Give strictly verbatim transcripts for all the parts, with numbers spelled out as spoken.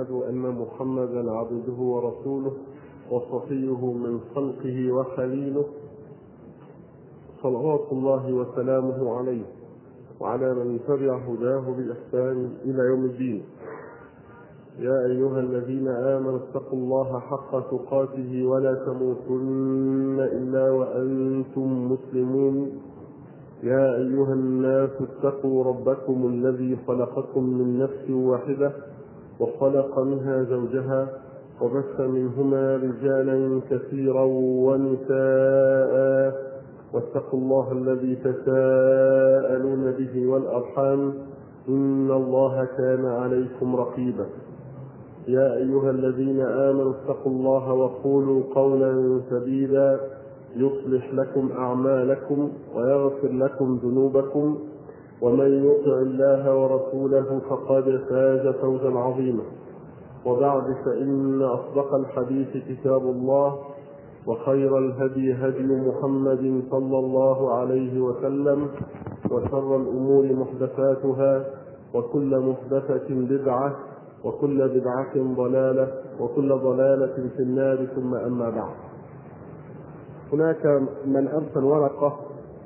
وأشهد أن محمدا عبده ورسوله وصفيه من خلقه وخليله، صلوات الله وسلامه عليه وعلى من تبع هداه بإحسان إلى يوم الدين. يا أيها الذين آمنوا اتقوا الله حق تقاته ولا تموتن إلا وأنتم مسلمون. يا أيها الناس اتقوا ربكم الذي خلقكم من نفس واحدة وخلق منها زوجها وبث منهما رجالا كثيرا ونساء، واتقوا الله الذي تساءلون به والأرحام إن الله كان عليكم رقيبا. يا أيها الذين آمنوا اتقوا الله وقولوا قولا سديدا يصلح لكم أعمالكم ويغفر لكم ذنوبكم، ومن يطع الله ورسوله فقد فاز فوزا عظيما. وبعد، فإن أصدق الحديث كتاب الله، وخير الهدي هدي محمد صلى الله عليه وسلم، وشر الأمور محدثاتها، وكل محدثة بدعة، وكل بدعة ضلالة، وكل ضلالة في النار. ثم أما بعد، هناك من أرسل ورقة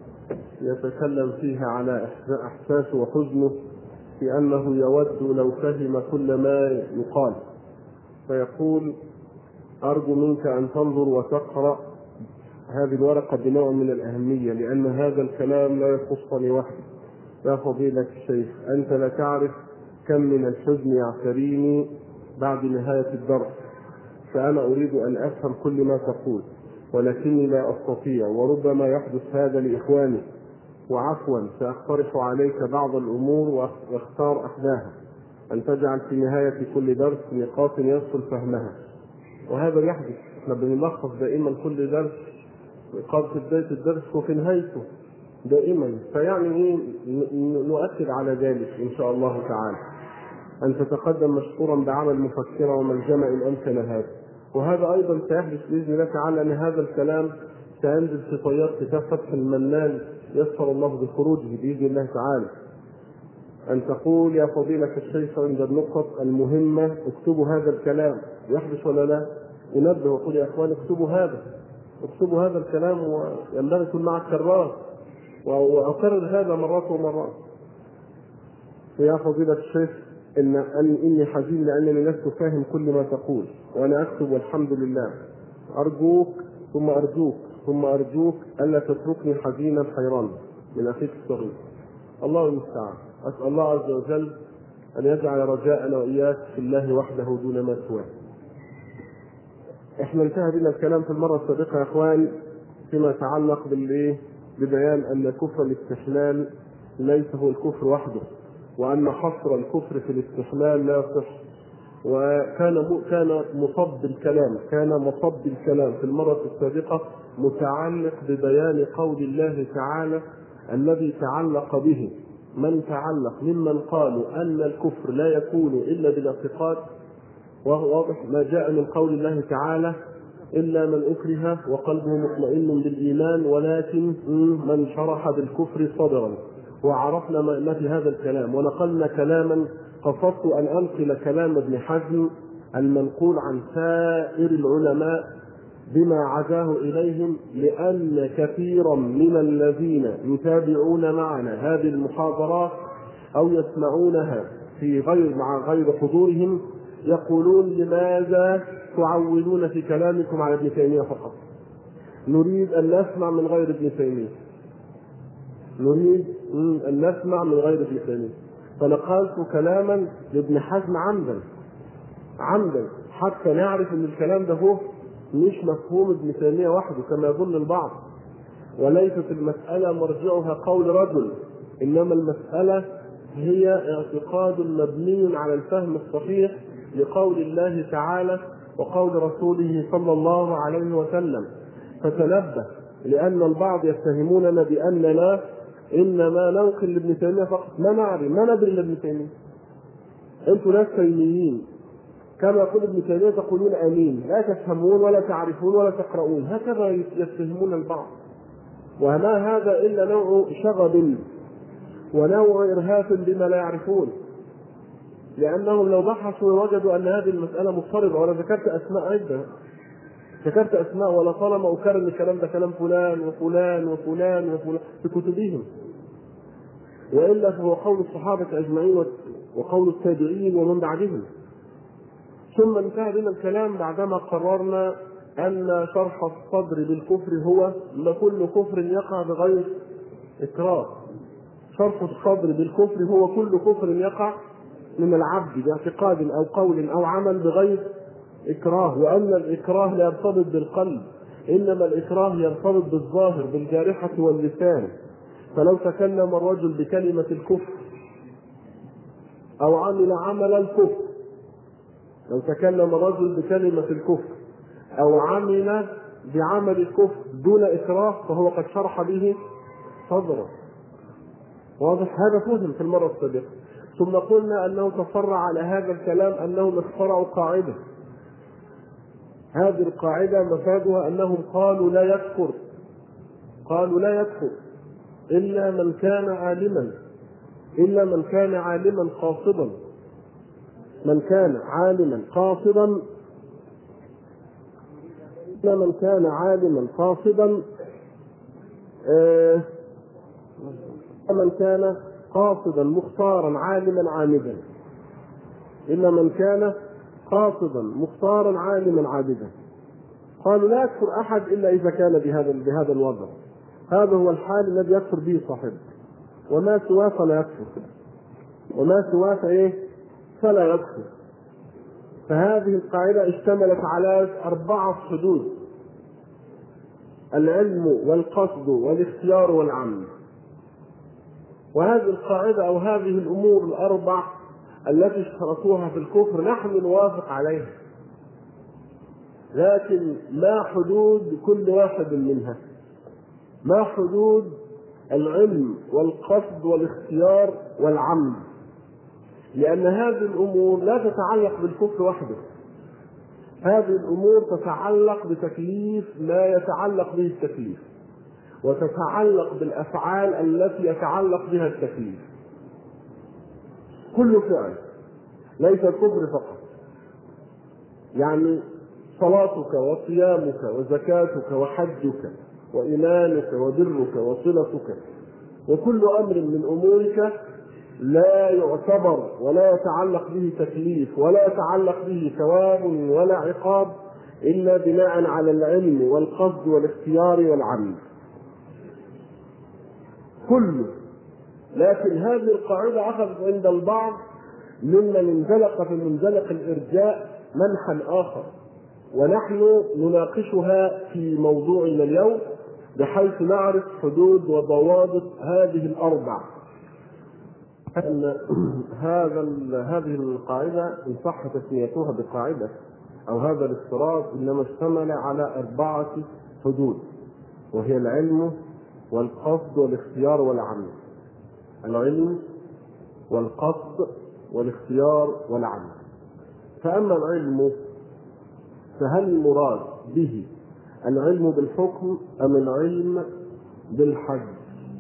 يتكلم فيها على إحساسه وحزنه في أنه يود لو فهم كل ما يقال، فيقول: أرجو منك أن تنظر وتقرأ هذه الورقة بنوع من الأهمية، لأن هذا الكلام لا يخصني وحدي. يا فضيلة الشيخ، أنت لا تعرف كم من الحزن يعتريني بعد نهاية الدرس، فأنا أريد أن أفهم كل ما تقول ولكني لا أستطيع، وربما يحدث هذا لإخواني، وعفوا سأقترح عليك بعض الأمور واختار أحداها، أن تجعل في نهاية كل درس نقاط يصل فهمها. وهذا يحدث، احنا بنلخص دائما كل درس قبل في بداية الدرس وفي نهايته دائما، فيعني ايه نؤكد على ذلك إن شاء الله تعالى، أن تتقدم مشكورا بعمل مفكرة وملجمة إن أمكن هذا. وهذا أيضا سيحدث بإذن الله تعالى أن هذا الكلام سينزل في طيات كتاب فتح المنان يسر الله بخروجه بإذن الله تعالى، أن تقول: يا فضيلة الشيخ، عند النقط المهمة اكتبوا هذا الكلام. يحدث ولا لا؟ أنبه وقول: يا أخوان اكتبوا هذا اكتبوا هذا الكلام، وينبغي يكون معك كرار، وأكرر هذا مرات ومرات. يا فضيلة الشيخ، إن إني حزين لأنني لست فاهم كل ما تقول، وأنا أكتب والحمد لله. أرجوك ثم أرجوك ثم أرجوك ألا تتركني حزينا حيرانا. من أخيك الصغير. الله المستعان. أسأل الله عز وجل أن يجعل رجاءنا وإياك في الله وحده دون ما سواه. إحنا انتهى بنا الكلام في المرة السابقة يا أخوان فيما يتعلق بالإيه؟ ببيان أن كفر الاستحلال ليس هو الكفر وحده، وأن حصر الكفر في الاستحلال لا يصح. وكان كان مصب الكلام كان مصب الكلام في المرة السابقة متعلق ببيان قول الله تعالى الذي تعلق به من تعلق ممن قالوا أن الكفر لا يكون إلا بالاعتقاد، وهو واضح ما جاء من قول الله تعالى: إلا من أكره وقلبه مطمئن بالإيمان ولكن من شرح بالكفر صدرا. وعرفنا ما في هذا الكلام، ونقلنا كلاما قصدت أن أنقل كلام ابن حزم المنقول عن سائر العلماء بما عزاه إليهم، لأن كثيرا من الذين يتابعون معنا هذه المحاضرات أو يسمعونها في غير مع غير حضورهم يقولون: لماذا تعولون في كلامكم على ابن تيمية فقط؟ نريد أن نسمع من غير ابن تيمية نريد أن نسمع من غير ابن تيمية فنقلت كلاما لابن حزم عمدا عمدا حتى نعرف أن الكلام ده هو مش مفهوم ابن تيمية وحده كما يظن البعض، وليست المسألة مرجعها قول رجل، إنما المسألة هي اعتقاد مبني على الفهم الصحيح لقول الله تعالى وقول رسوله صلى الله عليه وسلم. فتنبه، لأن البعض يتهموننا بأننا إنما ننقل لابن تيمية فقط، ما نعرف ما ندري لابن تيمية. أنتم ناس تيميين كما يقول ابن تيمية تقولون آمين، لا تفهمون ولا تعرفون ولا تقرؤون، هكذا يتهمون البعض. وما هذا إلا نوع شغب ونوع إرهاف بما لا يعرفون. لأنهم لو بحثوا وجدوا أن هذه المسألة مضطربة. وأنا ذكرت أسماء عدة، ذكرت أسماء ولا طالما أكرر الكلام ده كلام فلان وفلان وفلان وفلان في كتبهم، وإلا فهو قول الصحابة أجمعين وقول التابعين ومن بعدهم. ثم انتهى بنا الكلام بعدما قررنا أن شرح الصدر بالكفر هو كل كفر يقع بغير إكراه. شرح الصدر بالكفر هو كل كفر يقع من العبد باعتقاد أو قول أو عمل بغير إكراه، وأن الإكراه لا يرتبط بالقلب، إنما الإكراه يرتبط بالظاهر بالجارحة واللسان. فلو تكلم الرجل بكلمة الكفر أو عمل عمل الكفر، لو تكلم الرجل بكلمة الكفر أو عمل بعمل الكفر دون إكراه فهو قد شرح به صدره. واضح؟ هذا فهم في المرة السابقة. ثم قلنا أنه تفرع على هذا الكلام أنهم اخترعوا قاعدة. هذه القاعدة مفادها أنهم قالوا لا يكفر، قالوا لا يكفر إلا من كان عالما، إلا من كان عالما قاصدا، من كان عالما قاصدا، إلا من كان عالما قاصدا آه من كان قاصدا مختارا عالما عامدا، إلا من كان قاصدا مختارا عالما عابدا. قالوا لا يكفر أحد إلا إذا كان بهذا بهذا الوضع. هذا هو الحال الذي يكفر به صاحبه، وما سواه فلا يكفر، وما سواه فإيه فلا يكفر. فهذه القاعدة اشتملت على أربعة حدود: العلم والقصد والاختيار والعمل. وهذه القاعدة أو هذه الأمور الأربع التي اشترطوها في الكفر نحن نوافق عليها، لكن ما حدود كل واحد منها؟ ما حدود العلم والقصد والاختيار والعمل؟ لأن هذه الأمور لا تتعلق بالكفر وحده، هذه الأمور تتعلق بتكليف لا يتعلق به التكليف، وتتعلق بالأفعال التي يتعلق بها التكليف. كل فعل، ليس الكفر فقط، يعني صلاتك وصيامك وزكاتك وحجك وإيمانك وبرك وصلتك وكل أمر من أمورك لا يعتبر ولا يتعلق به تكليف ولا يتعلق به ثواب ولا عقاب إلا بناء على العلم والقصد والاختيار والعمل كله. لكن هذه القاعدة أخذت عند البعض ممن انزلق في منزلق الإرجاء منحا آخر، ونحن نناقشها في موضوعنا اليوم بحيث نعرف حدود وضوابط هذه الأربع. أن هذا هذه القاعدة إن صح تسميتها بقاعدة أو هذا الافتراض إنما اشتمل على أربعة حدود، وهي العلم والقصد والاختيار والعمل. العلم والقصد والاختيار والعمل. فأما العلم فهل المراد به العلم بالحكم أم العلم بالحد؟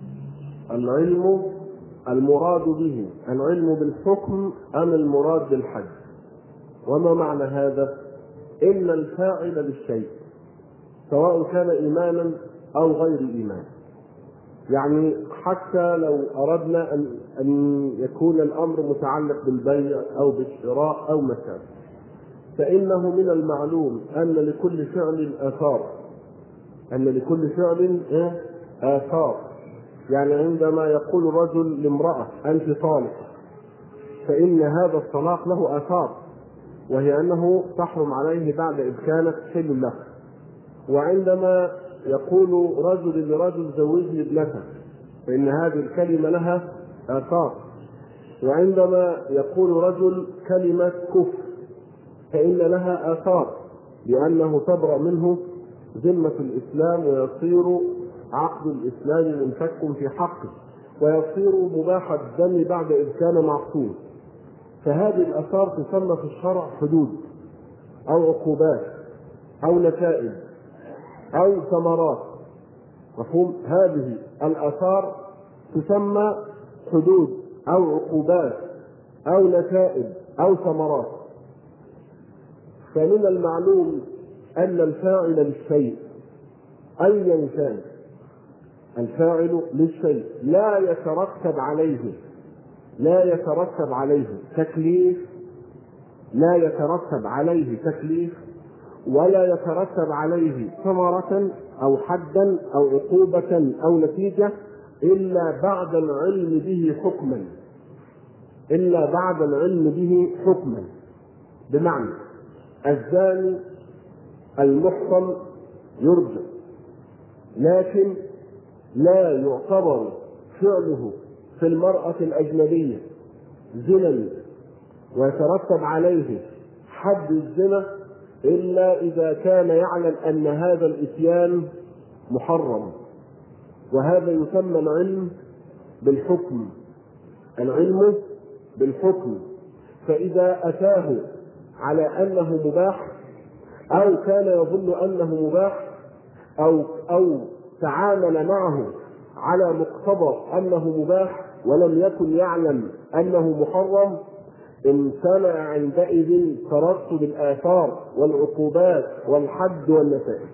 العلم المراد به العلم بالحكم أم المراد بالحد؟ وما معنى هذا؟ إن الفاعل للشيء سواء كان إيمانا أو غير إيمان، يعني حتى لو أردنا أن يكون الأمر متعلق بالبيع أو بالشراء أو مثلا، فإنه من المعلوم أن لكل فعل آثار، أن لكل فعل آثار. يعني عندما يقول الرجل لامرأة أنت طالق، فإن هذا الطلاق له آثار، وهي أنه تحرم عليه بعد إذ كانت حل له. وعندما يقول رجل لرجل زوجني ابنتك، فإن هذه الكلمة لها آثار. وعندما يقول رجل كلمة كفر فإن لها آثار، لأنه تبرأ منه ذمة الإسلام ويصير عقد الإسلام منفك في حقه، ويصير مباح الدم بعد إذ كان معصوم. فهذه الآثار تسمى في الشرع حدود أو عقوبات أو نتائج أو ثمرات. مفهوم؟ هذه الآثار تسمى حدود أو عقوبات أو نتائج أو ثمرات. فمن المعلوم أن الفاعل للشيء أيا كان الفاعل للشيء لا يترتب عليه لا يترتب عليه تكليف لا يترتب عليه تكليف ولا يترتب عليه ثمرة أو حدا أو عقوبة أو نتيجة إلا بعد العلم به حكما إلا بعد العلم به حكما. بمعنى الزاني المحصن يرجم، لكن لا يعتبر فعله في المرأة الأجنبية زنا ويترتب عليه حد الزنا إلا إذا كان يعلم أن هذا الإتيان محرم. وهذا يسمى العلم بالحكم العلم بالحكم. فإذا أتاه على أنه مباح أو كان يظن أنه مباح أو أو تعامل معه على مقتضى أنه مباح ولم يكن يعلم أنه محرم، امتنع عندئذ ترتب الآثار والعقوبات والحد والنتائج.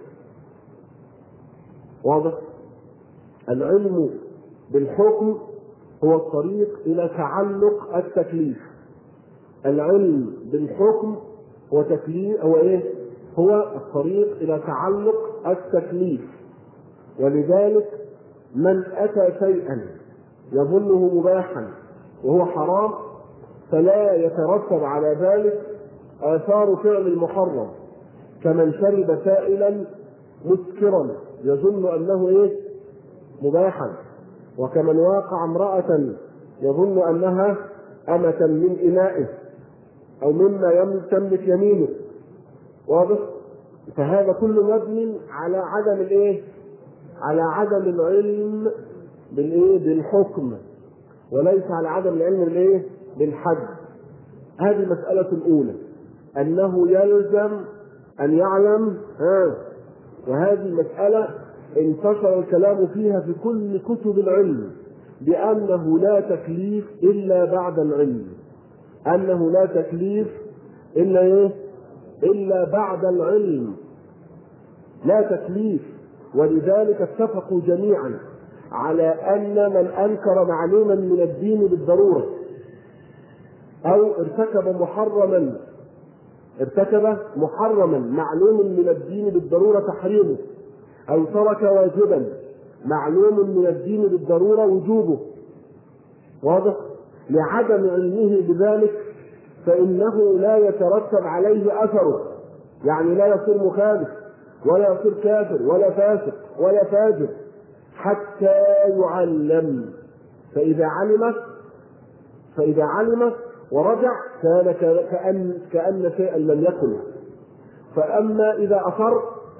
واضح؟ العلم بالحكم هو الطريق إلى تعلق التكليف. العلم بالحكم هو تكليف هو إيه؟ هو الطريق إلى تعلق التكليف. ولذلك من أتى شيئا يظنه مباحا وهو حرام فلا يترتب على ذلك آثار فعل المحرم، كمن شرب سائلا مسكرا يظن أنه إيه؟ مباحا، وكمن واقع امرأة يظن أنها أمة من إنائه أو مما تملك يمينه. واضح؟ فهذا كله مبني على عدم الإيه؟ على عدم العلم بالإيه؟ بالحكم، وليس على عدم العلم بالإيه؟ بالحد. هذه المسألة الأولى، أنه يلزم أن يعلم. ها وهذه المسألة انتشر الكلام فيها في كل كتب العلم بأنه لا تكليف إلا بعد العلم، أنه لا تكليف إلا إيه؟ إلا بعد العلم، لا تكليف. ولذلك اتفقوا جميعا على أن من أنكر معلوما من الدين بالضرورة أو ارتكب محرما ارتكب محرما معلوم من الدين بالضرورة تحريمه، أو ترك واجبا معلوم من الدين بالضرورة وجوبه، واضح؟ لعدم علمه بذلك فإنه لا يترتب عليه أثره، يعني لا يصير مخالف ولا يصير كافر ولا فاسق ولا فاجر حتى يعلم. فإذا علم فإذا علم ورجع كان كأن كأن شيئا لم يكن. فأما إذا أصر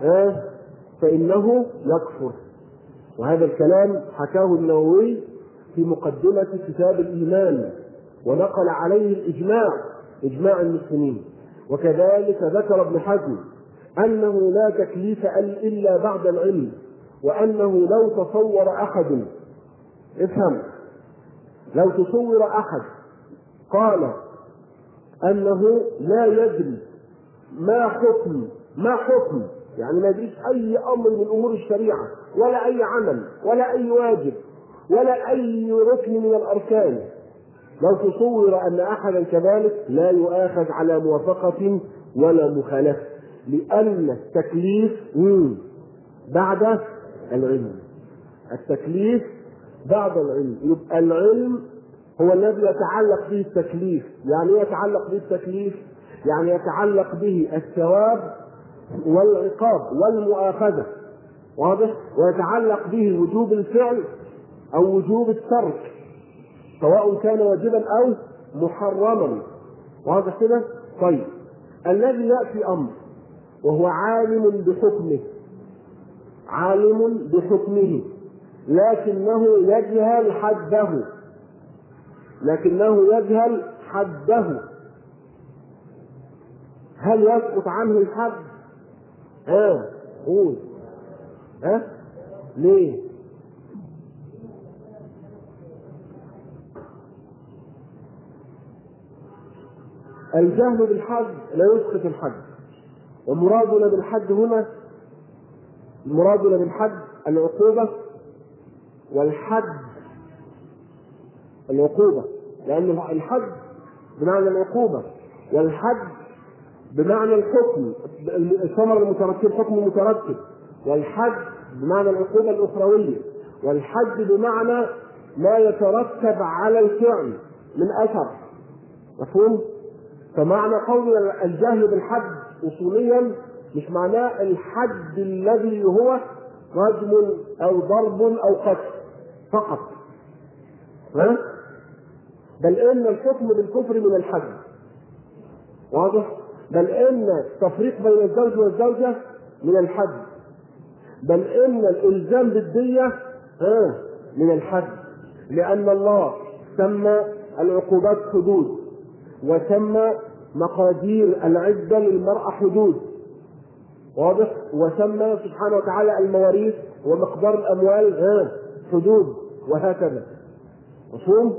فإنه يكفر. وهذا الكلام حكاه النووي في مقدمة كتاب الإيمان، ونقل عليه الإجماع إجماع المسلمين. وكذلك ذكر ابن حزم أنه لا تكليف إلا بعد العلم، وأنه لو تصور أحد افهم لو تصور أحد قال أنه لا يدري ما حكم ما حكم يعني ما يدريش أي أمر من أمور الشريعة ولا أي عمل ولا أي واجب ولا أي ركن من الأركان، لو تصور أن أحدا كذلك لا يؤاخذ على موافقة ولا مخالفة، لأن التكليف بعد العلم. التكليف بعد العلم. يبقى العلم هو الذي يتعلق به التكليف. يعني يتعلق به التكليف يعني يتعلق به الثواب والعقاب والمؤاخذة، واضح؟ ويتعلق به وجوب الفعل أو وجوب الترك، سواء كان واجبا أو محرما، واضح كده؟ طيب، الذي يأتي أمر وهو عالم بحكمه عالم بحكمه لكنه يجهل حده لكنه يجهل حده هل يسقط عنه الحد؟ ها قول ها ليه؟ الجهل بالحد لا يسقط الحد. ومرادنا بالحد هنا مرادنا بالحد العقوبة، والحد العقوبة، لأن الحد بمعنى العقوبة، والحد بمعنى الحكم، الثمر المترتب، حكم مترتب، والحد بمعنى العقوبة الأخروية، والحد بمعنى ما يترتب على الفعل من أثر. مفهوم؟ فمعنى قول الجهل بالحد أصوليا مش معناه الحد الذي هو رجم أو ضرب أو قتل فقط، ها؟ بل إن الحكم بالكفر من الحد، واضح؟ بل إن التفريق بين الزوج والزوجة من الحد، بل إن الإلزام بالدية ها من الحد، لأن الله سمى العقوبات حدود، وسمى مقادير العدة للمرأة حدود، واضح؟ وسمى سبحانه وتعالى المواريث ومقدار الأموال ها حدود، وهكذا. مفهوم؟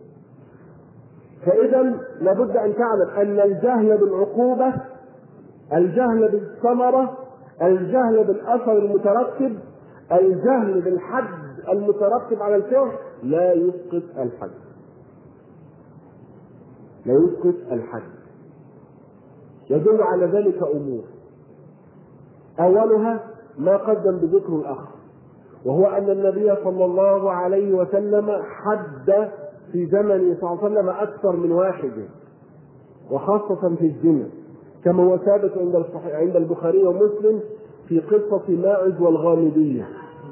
فإذا لابد أن تعلم أن الجهل بالعقوبة، الجهل بالثمرة، الجهل بالأثر المترتب، الجهل بالحد المترتب على الفعل لا يسقط الحد، لا يسقط الحد. يدل على ذلك أمور، أولها ما قدم بذكر الأخ، وهو أن النبي صلى الله عليه وسلم حد في زمنه صلى الله عليه وسلم أكثر من واحد، وخاصة في الزنا، كما هو ثابت عند البخاري ومسلم في قصة ماعز والغامدية،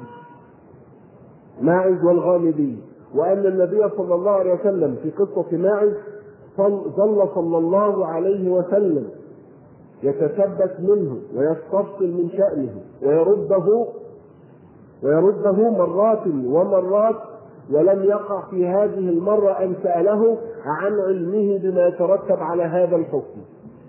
ماعز والغامدية، وأن النبي صلى الله عليه وسلم في قصة ماعز ظل صلى الله عليه وسلم يتثبت منه ويستفصل من شأنه ويرده ويرده مرات ومرات، ولم يقع في هذه المرة أن سأله عن علمه بما يترتب على هذا الحكم،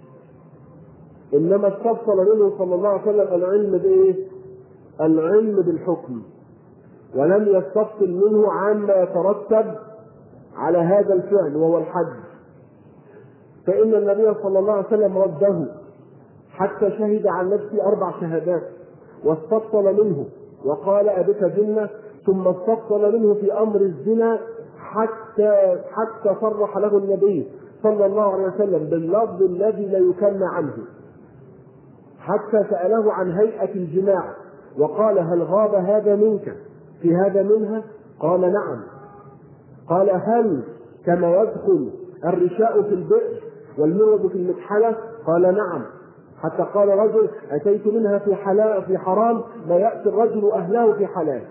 إنما استفصل منه صلى الله عليه وسلم العلم بإيه؟ العلم بالحكم، ولم يستفصل منه عما يترتب على هذا الفعل وهو الحد. فإن النبي صلى الله عليه وسلم رده حتى شهد عن نفسه أربع شهادات، واستفصل منه وقال أبك جنة، ثم استفصل منه في أمر الزنا حتى حتى صرح له النبي صلى الله عليه وسلم باللفظ الذي لا يكن عنه، حتى سأله عن هيئة الجماع وقال هل غاب هذا منك في هذا منها؟ قال نعم. قال هل كما يدخل الرشاء في البئر والمرض في المكحلة؟ قال نعم. حتى قال رجل أتيت منها في حلال في حرام ما يأتي الرجل أهله في حلال.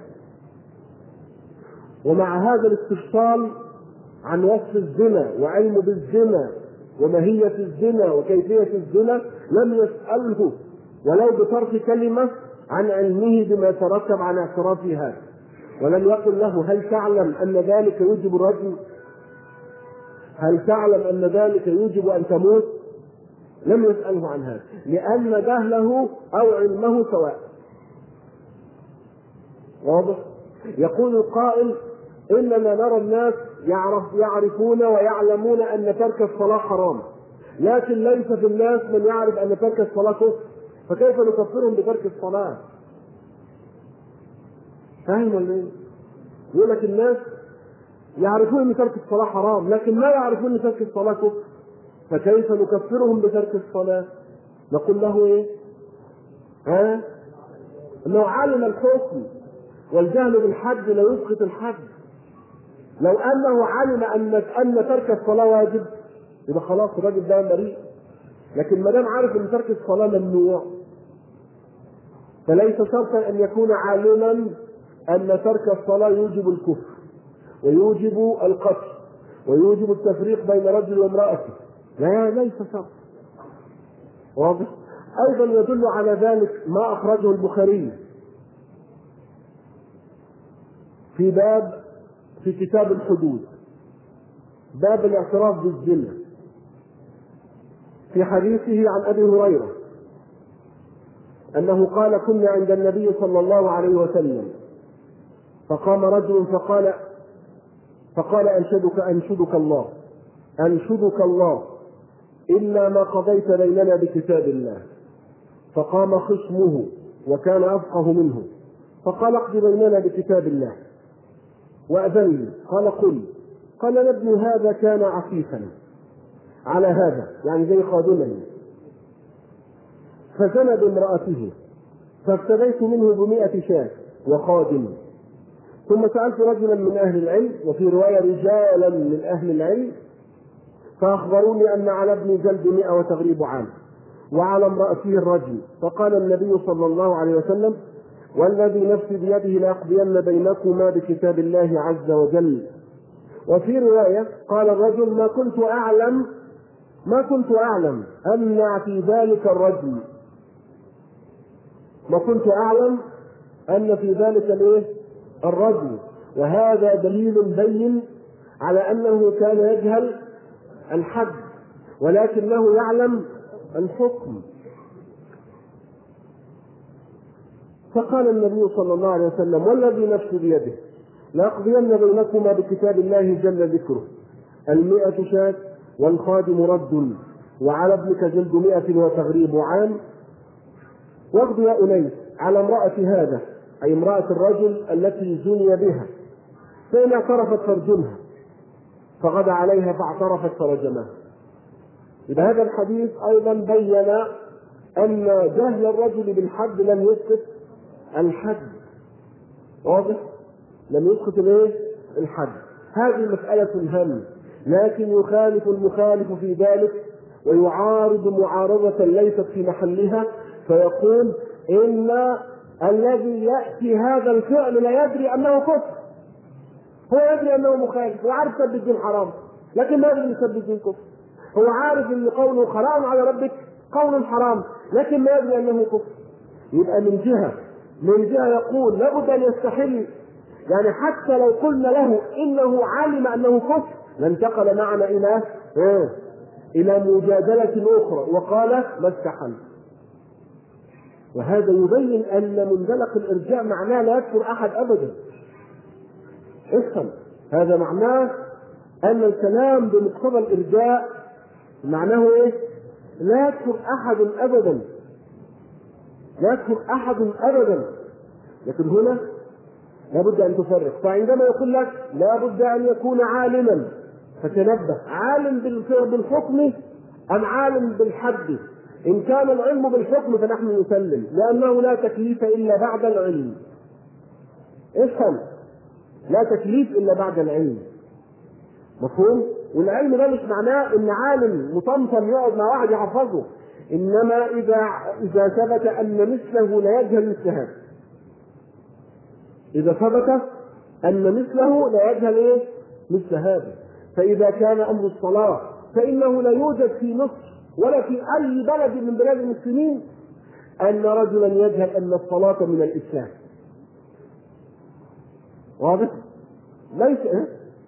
ومع هذا الاستفصال عن وصف الزنا وعلم بالزنا وماهية الزنا وكيفية الزنا لم يسأله ولو بطرف كلمة عن علمه بما يترتب على اعتراف هذا، ولم يقل له هل تعلم أن ذلك يوجب الرجم؟ هل تعلم أن ذلك يوجب أن تموت؟ لم يسأله عن هذا، لأن جهله أو علمه سواء. واضح؟ يقول القائل إننا نرى الناس يعرف يعرفون ويعلمون أن ترك الصلاة حرام، لكن ليس في الناس من يعرف أن ترك الصلاة كفر، فكيف نكفرهم بترك الصلاة؟ فاهم ولا ايه؟ يقول لك الناس يعرفون أن ترك الصلاة حرام لكن ما يعرفون أن ترك الصلاة كفر، فكيف نكفرهم بترك الصلاة؟ نقول له ايه؟ ها؟ انه علم الحكم، والجهل بالحد لا يسقط الحد. لو انه علم ان ان ترك الصلاة واجب يبقى خلاص الراجل ده بريء، لكن ما دام عارف ان ترك الصلاة ممنوع فليس شرطا ان يكون عالما ان ترك الصلاة يوجب الكفر ويوجب القتل ويوجب التفريق بين رجل وامرأته، لا ليس شرط. واضح؟ ايضا يدل على ذلك ما اخرجه البخاري في باب في كتاب الحدود، باب الاعتراف بالزنا، في حديثه عن ابي هريره انه قال كنا عند النبي صلى الله عليه وسلم فقام رجل فقال فقال انشدك انشدك الله انشدك الله إلا ما قضيت بيننا بكتاب الله. فقام خصمه وكان أفقه منه فقال اقض بيننا بكتاب الله وأذن لي. قال قل. قال ابن هذا كان عفيفا على هذا، يعني زي خادما، فزنى بامرأته فافتديت منه بمئة شاة وخادم. ثم سألت رجلا من أهل العلم، وفي رواية رجالا من أهل العلم، فأخبروني أن على ابن جلد مئة وتغريب عام وعلى امرأته الرجل. فقال النبي صلى الله عليه وسلم والذي نفسي بيده لأقضين بينكما بكتاب الله عز وجل. وفي رواية قال الرجل ما كنت أعلم ما كنت أعلم أمنع في ذلك الرجل ما كنت أعلم أن في ذلك الإيه؟ الرجل. وهذا دليل بين على أنه كان يجهل الحد ولكنه يعلم الحكم. فقال النبي صلى الله عليه وسلم والذي نفسي بيده لأقضين بينكما بكتاب الله جل ذكره المئة شاة والخادم رد وعلى ابنك جلد مئة وتغريب عام. واقض يا أنيس على امرأة هذا، أي امرأة الرجل التي زني بها، فإن اعترفت فارجمها، فغدا عليها فاعترفت فرجمها. إذا هذا الحديث أيضا بين أن جهل الرجل بالحد لم يسقط الحد. واضح؟ لم يسقط الايه؟ الحد. هذه مسألة هامة، لكن يخالف المخالف في ذلك ويعارض معارضة ليست في محلها، فيقول إن الذي يأتي هذا الفعل لا يدري أنه كفر، هو يدري أنه مخالف وعارف سب الدين حرام لكن ما يدري سب الدين كفر. هو عارف أن قوله حرام على ربك قول حرام لكن ما يدري أنه كفر. يبقى من جهة من جهة يقول لابد أن يستحل، يعني حتى لو قلنا له إنه علم أنه كفر لانتقل معنا إلى إيه؟ إلى مجادلة أخرى وقال ما استحل. وهذا يبين أن منزلق الإرجاء معناه لا يكفر أحد أبدا. افهم، هذا معناه أن الكلام بمقتضى الإرجاء معناه إيه؟ لا يكفر أحد أبدا، لا يكفر أحد أبدا. لكن هنا لابد أن تفرق. فعندما يقول لك لابد أن يكون عالما فتنبه، عالم بالحكم أم عالم بالحد؟ إن كان العلم بالحكم فنحن نسلم لأنه لا تكليف إلا بعد العلم. افهم، لا تكليف إلا بعد العلم، مفهوم؟ والعلم ده مش معناه إن عالم مطمطم يقعد مع واحد يحفظه، إنما إذا إذا ثبت أن مثله لا يجهل مثل هذا، إذا ثبت أن مثله لا يجهل إيه؟ مثل هذا. فإذا كان أمر الصلاة فإنه لا يوجد في مصر ولا في أي بلد من بلاد المسلمين أن رجلا يجهل أن الصلاة من الإسلام. واضح؟ ليس إيه؟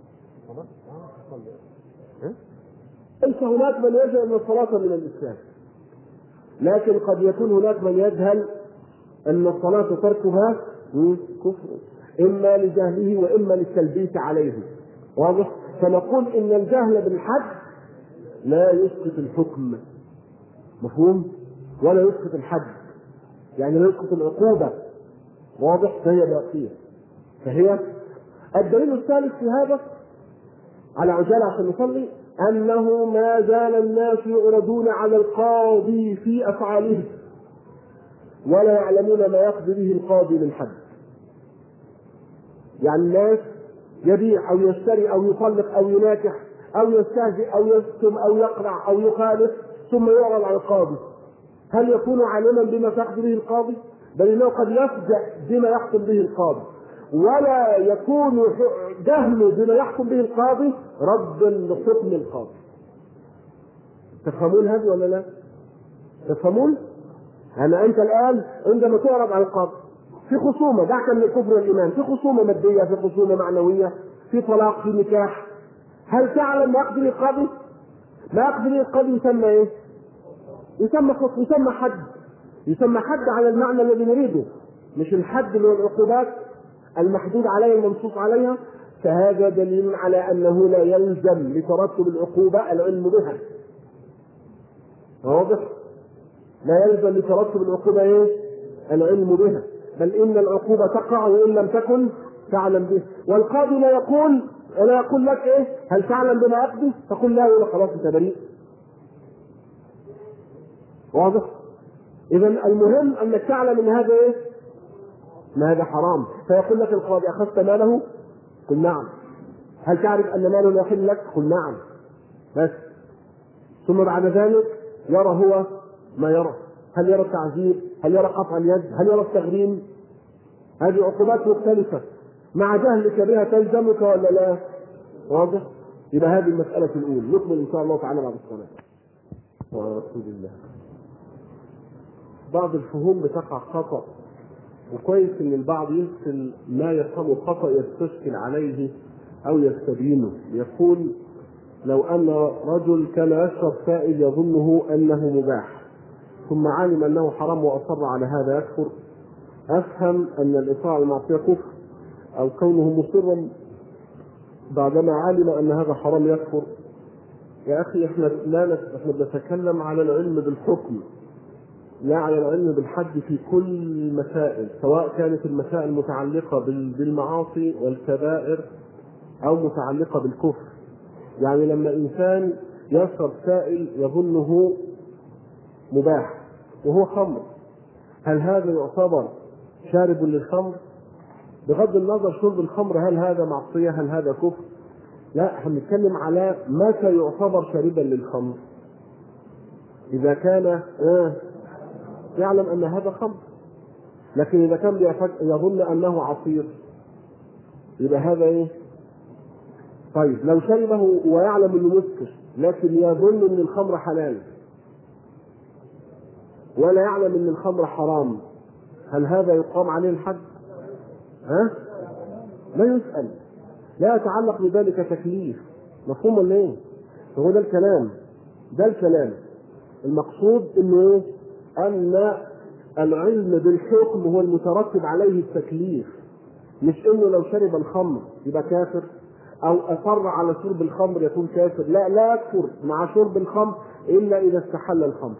ليس هناك من يجهل أن الصلاة من الإسلام، لكن قد يكون هناك من يجهل أن الصلاة تركها كفر، إما لجهله وإما للتلبيس عليه. واضح؟ فنقول إن الجهل بالحد لا يسقط الحكم، مفهوم؟ ولا يسقط الحد، يعني لا يسقط العقوبة. واضح؟ فهي باقية. فهي الدليل الثالث في هذا على عجالة عشان نصلي أنه ما زال الناس يعرضون على القاضي في أفعاله ولا يعلمون ما يقضي به القاضي من حد. يعني الناس يبيع أو يشتري أو يطلق أو يناكح أو يستهزئ أو يشتم أو يقرع أو يخالف ثم يعرض على القاضي، هل يكون عالما بما يقضي به القاضي؟ بل إنه قد يفجأ بما يحكم به القاضي، ولا يكون جهله بما يحكم به القاضي ردا لحكم القاضي. تفهمون هذه ولا لا؟ تفهمون؟ أنا أنت الآن عندما تعرض على القاضي في خصومة، دعك من الكفر والإيمان، في خصومة مادية، في خصومة معنوية، في طلاق، في نكاح، هل تعلم ما يقضي به القاضي؟ ما يقضي به القاضي يسمى إيه؟ يسمى خصم، يسمى حد، يسمى حد على المعنى الذي نريده، مش الحد من العقوبات المحدود عليها المنصوص عليها. فهذا دليل على أنه لا يلزم لترتب العقوبة العلم بها، واضح؟ لا يلزم لترتب العقوبة ايه؟ العلم بها، بل ان العقوبة تقع وان لم تكن تعلم به. والقاضي لا يقول ولا يقول لك ايه؟ هل تعلم بما يقضي؟ تقول لا، ولا خلاص انت بريء. واضح؟ اذا المهم انك تعلم ان هذا ايه؟ ان هذا حرام. فيقول لك القاضي اخذت ماله؟ قل نعم. هل تعرف ان ماله لا يحل لك؟ قل نعم. بس. ثم بعد ذلك يرى هو ما يرى، هل يرى التعذيب؟ هل يرى قطع اليد؟ هل يرى التغريم؟ هذه عقوبات مختلفة، مع جهلك بها تلزمك ولا لا؟ واضح؟ يبقى هذه المسألة الأولى. نكمل إن شاء الله تعالى بعد الصلاة. ورسول الله. بعض الفهوم بتقع خطأ، وكويس إن البعض يرسل ما يفهمه خطأ يستشكل عليه أو يستبينه. يقول لو أن رجل كان يشرب سائل يظنه أنه مباح، ثم علم أنه حرام وأصر على هذا، يكفر؟ أفهم أن الإصرار على المعصية كفر، أو كونه مصرا بعدما علم أن هذا حرام يكفر. يا أخي إحنا لا إحنا بنتكلم على العلم بالحكم، لا على العلم بالحد في كل المسائل، سواء كانت المسائل متعلقة بالمعاصي والكبائر أو متعلقة بالكفر. يعني لما إنسان يشرب سائل يظنه مباح وهو خمر، هل هذا يعتبر شارب للخمر؟ بغض النظر شرب الخمر هل هذا معصية هل هذا كفر؟ لا، احنا بنتكلم على متى يعتبر شاربا للخمر. إذا كان آه يعلم أن هذا خمر، لكن إذا كان يظن أنه عصير يبقى هذا إيه؟ طيب لو شربه ويعلم أنه مسكر لكن يظن أن الخمر حلال ولا يعلم أن الخمر حرام، هل هذا يقام عليه الحد؟ ها؟ لا يسأل، لا يتعلق بذلك تكليف. مفهوم ولا ايه؟ فهو ده الكلام، ده الكلام المقصود، انه ايه؟ ان العلم بالحكم هو المترتب عليه التكليف، مش انه لو شرب الخمر يبقى كافر او اصر على شرب الخمر يكون كافر. لا، لا يكفر مع شرب الخمر الا اذا استحل الخمر.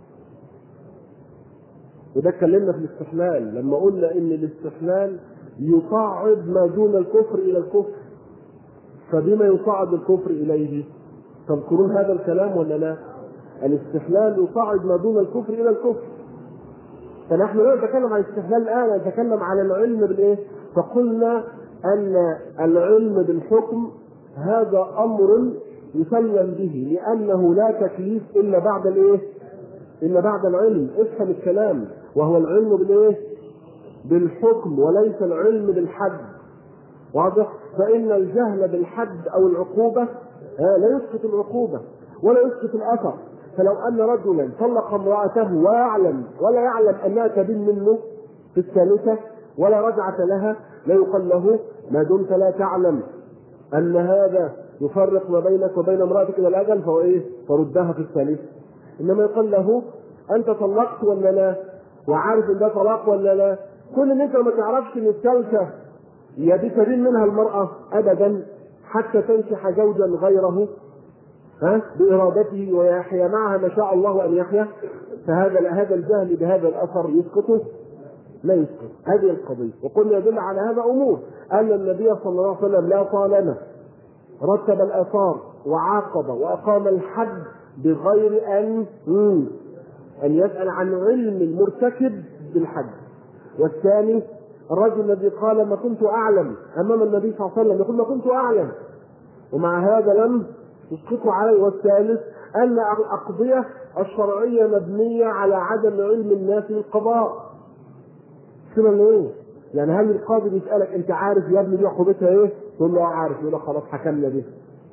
وده اتكلمنا في الاستحلال لما قلنا ان الاستحلال يصعد ما دون الكفر الى الكفر، فبما يصعد الكفر اليه؟ تذكرون هذا الكلام ولا لا؟ الاستحلال يصعد ما دون الكفر الى الكفر. فنحن لا نتكلم عن الاستحلال الان، نتكلم عن العلم بالايه؟ فقلنا ان العلم بالحكم هذا امر يسلم به، لانه لا تكليف الا بعد الايه؟ الا بعد العلم. افهم الكلام، وهو العلم بالايه؟ بالحكم، وليس العلم بالحد. واضح؟ فإن الجهل بالحد أو العقوبة لا يسقط العقوبة ولا يسقط الأثر. فلو أن رجلا طلق امرأته ويعلم ولا يعلم أنها تبين منه في الثالثة ولا رجعة لها، لا يقال له ما دمت لا تعلم أن هذا يفرق ما بينك وبين امرأتك إلى الأجل فهو إيه؟ فردها في الثالثة. إنما يقال له أنت طلقت ولا لا؟ وعارف إن ده طلاق ولا لا؟ كل ان انت ما تعرفش ان الثالثه يدي تبين منها المراه ابدا حتى تنكح زوجا غيره ها بارادته ويحيا معها ما شاء الله ان يحيا، فهذا هذا الجهل بهذا الاثر يسقطه؟ لا يسقط. هذه القضيه. وقلنا يدل على هذا امور ان النبي صلى الله عليه وسلم لا طالما رتب الاثار وعاقب واقام الحد بغير ان ان يسال عن علم المرتكب بالحد. والثاني الرجل الذي قال ما كنت أعلم أمام النبي صلى الله عليه وسلم، يقول ما كنت أعلم ومع هذا لم يسقطوا عليه. والثالث أن الأقضية الشرعية مبنية على عدم علم الناس بالقضاء. كما ايه؟ يعني هل القاضي بيسألك أنت عارف يا ابني دي عقوبتها إيه؟ تقول له عارف، يقول له خلاص حكمنا به.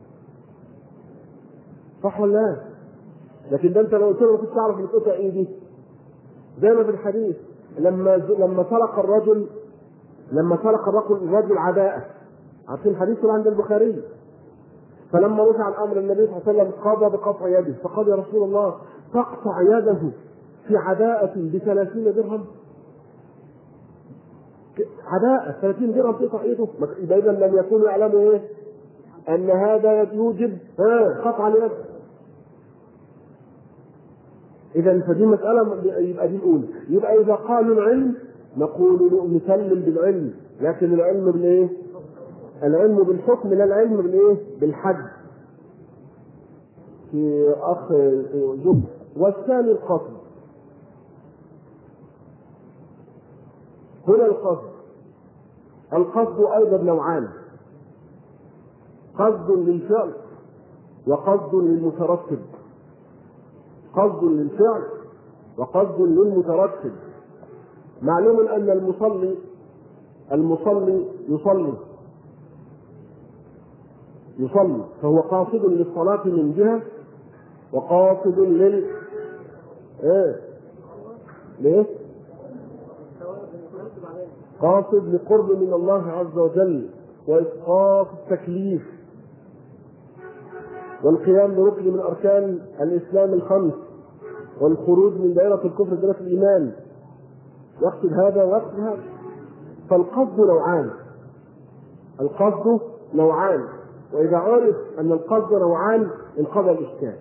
صح ولا لا؟ لكن ده أنت لو قلت له ما كنتش تعرف القطع إيه دي؟ زي ما في الحديث لما لما سرق الرجل لما سرق الرجل الرجل عباءة، عارفين الحديث عند البخاري، فلما رجع الامر النبي صلى الله عليه وسلم قضى بقطع يده، فقال يا رسول الله تقطع يده في عباءة بثلاثين درهم؟ عباءة ثلاثين درهم تقطع يده؟ يبقى اذا لم يكونوا يعلموا ايه؟ ان هذا يوجب قطع اليد. إذا فدي مسألة يبقى دي الأولى. يبقى إذا قالوا العلم نقول نسلم بالعلم، لكن العلم بالإيه؟ العلم بالحكم لا العلم بالإيه؟ بالحد. في أخ جب. والثاني القصد. هنا القصد القصد أيضا نوعان: قصد للفعل وقصد للمترتب. قصد للفعل وقصد للمترتب. معلوم أن المصلي المصلي يصلي يصلي فهو قاصد للصلاة من جهة، وقاصد لل ايه ليه قاصد لقرب من الله عز وجل وإسقاط التكليف والقيام بركن من أركان الإسلام الخمس والخروج من دائرة الكفر دائرة الإيمان. يقصد هذا ويقصد هذا. فالقصد نوعان القصد نوعان وإذا عرف أن القصد نوعان انقضى الإشكال.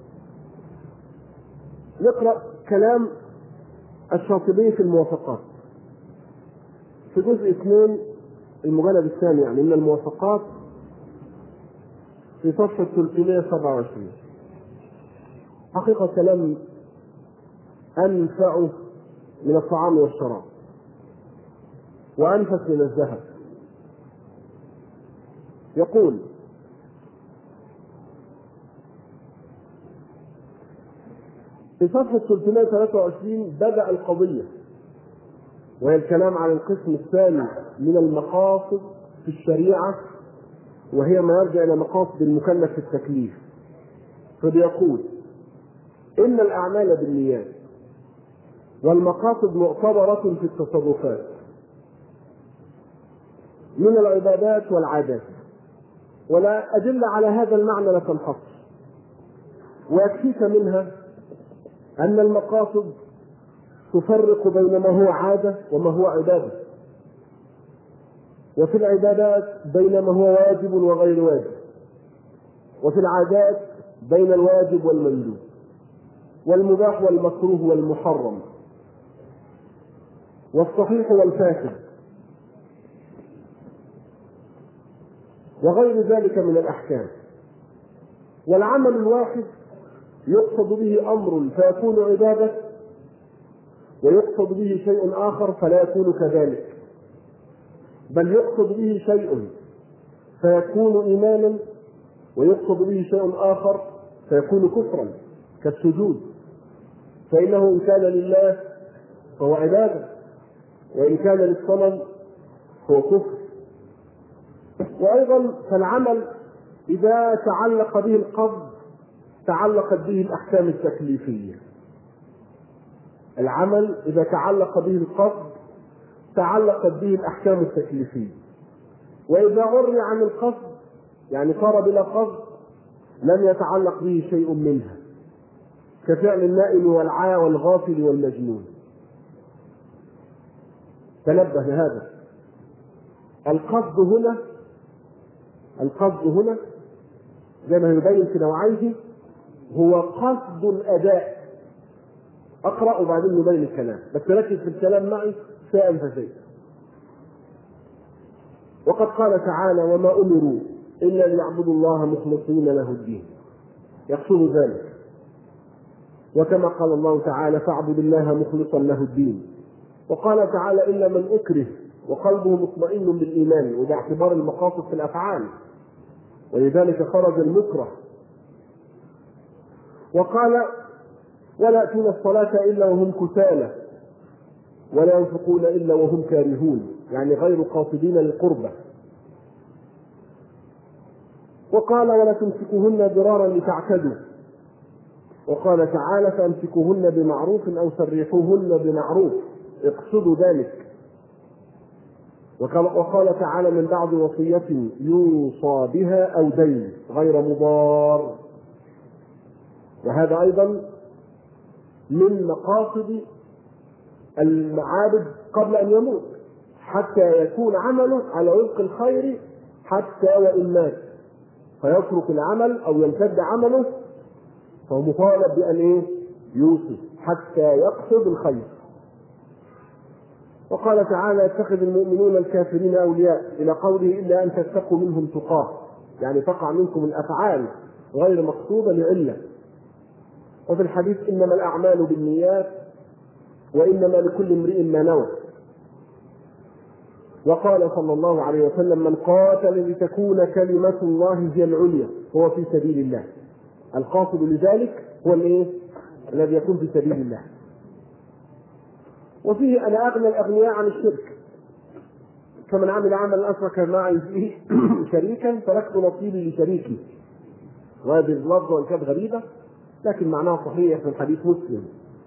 نقرأ كلام الشاطبي في الموافقات في جزء اثنين المجلد الثاني يعني من الموافقات في صفحة ثلاثمائة وسبعة وعشرين. حقيقة كلام أنفع من الطعام والشراب وأنفس من الذهب. يقول: في صفحة ثلاثمائة وثلاثة وعشرين بدأ القضية، وهي الكلام عن القسم الثاني من المقاصد في الشريعة، وهي ما يرجع إلى مقاصد المكلف في التكليف. فبيقول: إن الأعمال بالنيات والمقاصد معتبرة في التصرفات من العبادات والعادات، ولا أدل على هذا المعنى لا تنحصر، ويكفيك منها أن المقاصد تفرق بين ما هو عادة وما هو عبادة، وفي العبادات بين ما هو واجب وغير واجب، وفي العادات بين الواجب والمندوب والمباح والمكروه والمحرم والصحيح والفاسد وغير ذلك من الأحكام. والعمل الواحد يقصد به أمر فيكون عبادة، ويقصد به شيء آخر فلا يكون كذلك، بل يقصد به شيء فيكون إيمانا، ويقصد به شيء آخر فيكون كفرا كالسجود، فإنه إن كان لله فهو عبادة، وإن كان للصنم فهو كفر. وأيضا فالعمل إذا تعلق به القصد تعلقت به الأحكام التكليفية. العمل إذا تعلق به القصد تعلقت به الأحكام التكليفية، وإذا عري عن القصد يعني صار بلا قصد لم يتعلق به شيء منها، كفعل النائم والعاء والغافل والمجنون. تنبه لهذا. القصد هنا القصد هنا زي ما يبين في نوعيه هو قصد الأداء. أقرأ وبعدين نبين الكلام، بس ركز في الكلام معي شيئا فشيئا. وقد قال تعالى: وما أمروا إلا ليعبدوا الله مخلصين له الدين، يقصد ذلك. وكما قال الله تعالى: فاعبد الله مخلصا له الدين. وقال تعالى: إلا من أكره وقلبه مطمئن بالإيمان، وده اعتبار المقاصد في الأفعال، ولذلك خرج المكره. وقال: ولا يأتون الصلاة إلا وهم كسالى ولا ينفقون إلا وهم كارهون، يعني غير قاصدين للقربة. وقال: ولا تمسكوهن ضرارا لتعتدوا. وقال تعالى: فأمسكوهن بمعروف أو سرحوهن بمعروف، اقصدوا ذلك. وقال تعالى: من بعد وصية يوصى بها أو دين غير مضار. وهذا أيضا من مقاصد العابد قبل أن يموت، حتى يكون عمله على وفق الخير حتى وإن مات، فيترك العمل أو يمتد عمله، فهو مطالب بأن إيه؟ يوصي. حتى يقصد الخير. وقال تعالى: يتخذ المؤمنون الكافرين أولياء، إلى قوله: إلا أن تتقوا منهم تقاه، يعني تقع منكم الأفعال غير مقصودة لعلة. وفي الحديث: إنما الأعمال بالنيات وإنما لكل امرئ ما نوى. وقال صلى الله عليه وسلم: من قاتل لتكون كلمة الله هي العليا هو في سبيل الله. القاصد لذلك هو الايه؟ الذي يكون في سبيل الله. وفيه: أنا أغنى الأغنياء عن الشرك، فمن عمل عملا أشرك معي فيه شريكا تركت نصيبي لشريكي. وهذه اللفظة وإن كانت غريبة لكن معناها صحيح من حديث مسلم.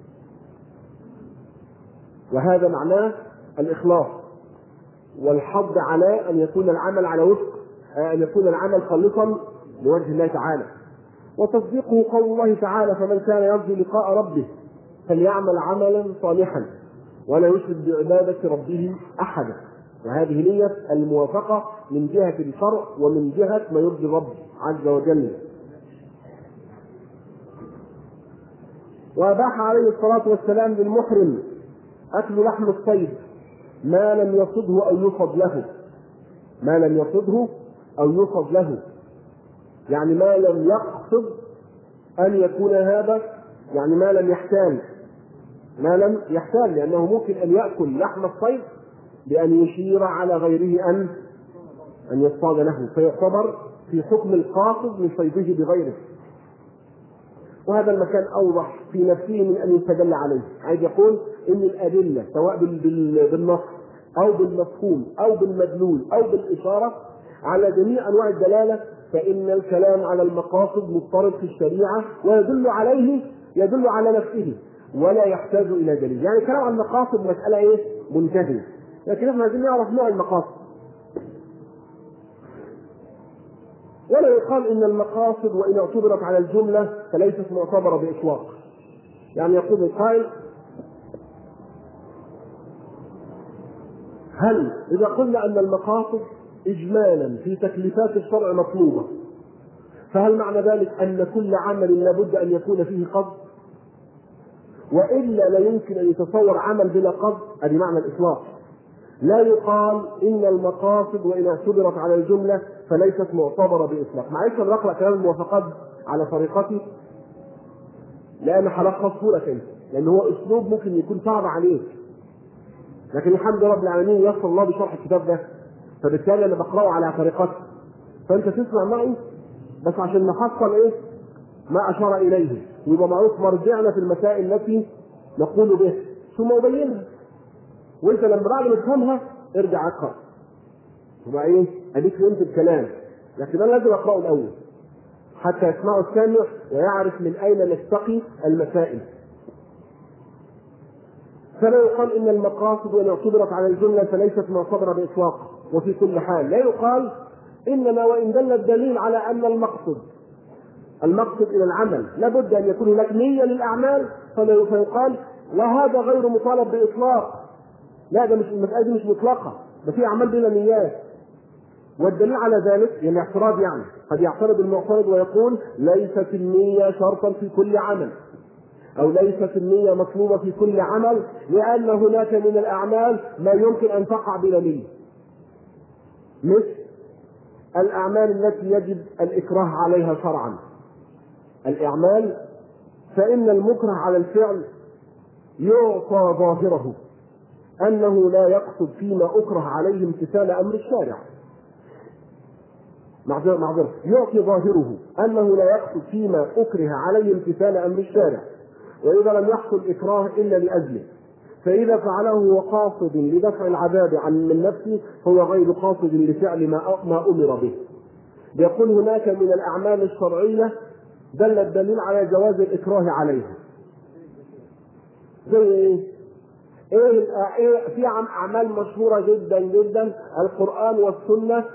وهذا معناه الإخلاص والحض على أن يكون العمل على وفق أن يكون العمل خالصا لوجه الله تعالى. وتصديقه قول الله تعالى: فمن كان يرجو لقاء ربه فليعمل عملا صالحا ولا يشرك بعبادة ربه أحدا. وهذه نية الموافقة من جهة الشرع ومن جهة ما يرضي الرب عز وجل. وأباح عليه الصلاة والسلام للمحرم أكل لحم الصيد ما لم يصده أو يصد له، ما لم يصده أو يصد له، يعني ما لم يقصد أن يكون هذا، يعني ما لم يحتال، ما لم يحتال، لأنه ممكن أن يأكل لحم الصيد بأن يشير على غيره أن أن يصطاد له، فيعتبر في حكم القاصد من صيده بغيره. وهذا المكان أوضح في نفسه من أن يستدل عليه. عايز يقول إن الأدلة سواء بالنص أو بالمفهوم أو بالمدلول أو بالإشارة على جميع أنواع الدلالة، فإن الكلام على المقاصد مضطرد في الشريعة ويدل عليه، يدل على نفسه ولا يحتاج إلى دليل. يعني الكلام عن المقاصد مسألة إيه؟ منتهية، لكن احنا عايزين نعرف نوع المقاصد. ولا يقال إن المقاصد وإن اعتبرت على الجملة فليست معتبرة بإطلاق. يعني يقول القائل: هل إذا قلنا أن المقاصد إجمالا في تكليفات الشرع مطلوبة، فهل معنى ذلك أن كل عمل لابد أن يكون فيه قصد؟ وإلا لا يمكن أن يتصور عمل بلا قصد. هذه معنى الإطلاق. لا يقال إن المقاصد وإن اعتبرت على الجملة فليست معتبرة بإطلاق. معلش أنا بقرأ كلام الموافقات على طريقتي لأن هلخصه لك أنت، لأن هو أسلوب ممكن يكون صعب عليك، لكن الحمد لله رب العالمين يسر الله بشرح الكتاب ده، فبالتالي أنا بقرأه على طريقتي، فأنت تسمع معي بس عشان نحصل إيه ما أشار إليه، ويبقى معروف مرجعنا في المسائل التي نقول به ثم أبينها. وانت لما بعد ما تفهمها ارجع اقرا يبقى ايه اديك فهمت الكلام، لكن انا لازم اقراه الاول حتى يسمعه السامع ويعرف من اين نستقي المسائل. فلا يقال ان المقاصد وان اعتبرت على الجمله فليست معتبره باطلاق وفي كل حال. لا يقال انما وان دل الدليل على ان المقصد المقصد الى العمل لابد ان يكون هناك نيه للاعمال فيقال لا هذا غير مطالب باطلاق. لا، ده مش المسألة دي مش مطلقة، ده في أعمال بلا نيات. والدليل على ذلك يعني اعتراض، يعني قد يعترض المعترض ويقول ليست النية شرطا في كل عمل، أو ليست النية مطلوبة في كل عمل، لأن هناك من الأعمال ما يمكن أن تقع بلا نية، مثل الأعمال التي يجب الإكراه عليها شرعا. الأعمال فإن المكره على الفعل يعطى ظاهره أنه لا يقصد فيما أكره عليه امتثال أمر الشارع، معذرة معذرة يعطي ظاهره أنه لا يقصد فيما أكره عليه امتثال أمر الشارع، وإذا لم يحصل إكراه إلا لأجله، فإذا فعله هو قاصد لدفع العذاب عن من نفسه هو غير قاصد لفعل ما ما أمر به. يقول هناك من الأعمال الشرعية دل الدليل على جواز الإكراه عليها. زي إيه؟ إيه في أعمال مشهورة جدا جدا القرآن والسنة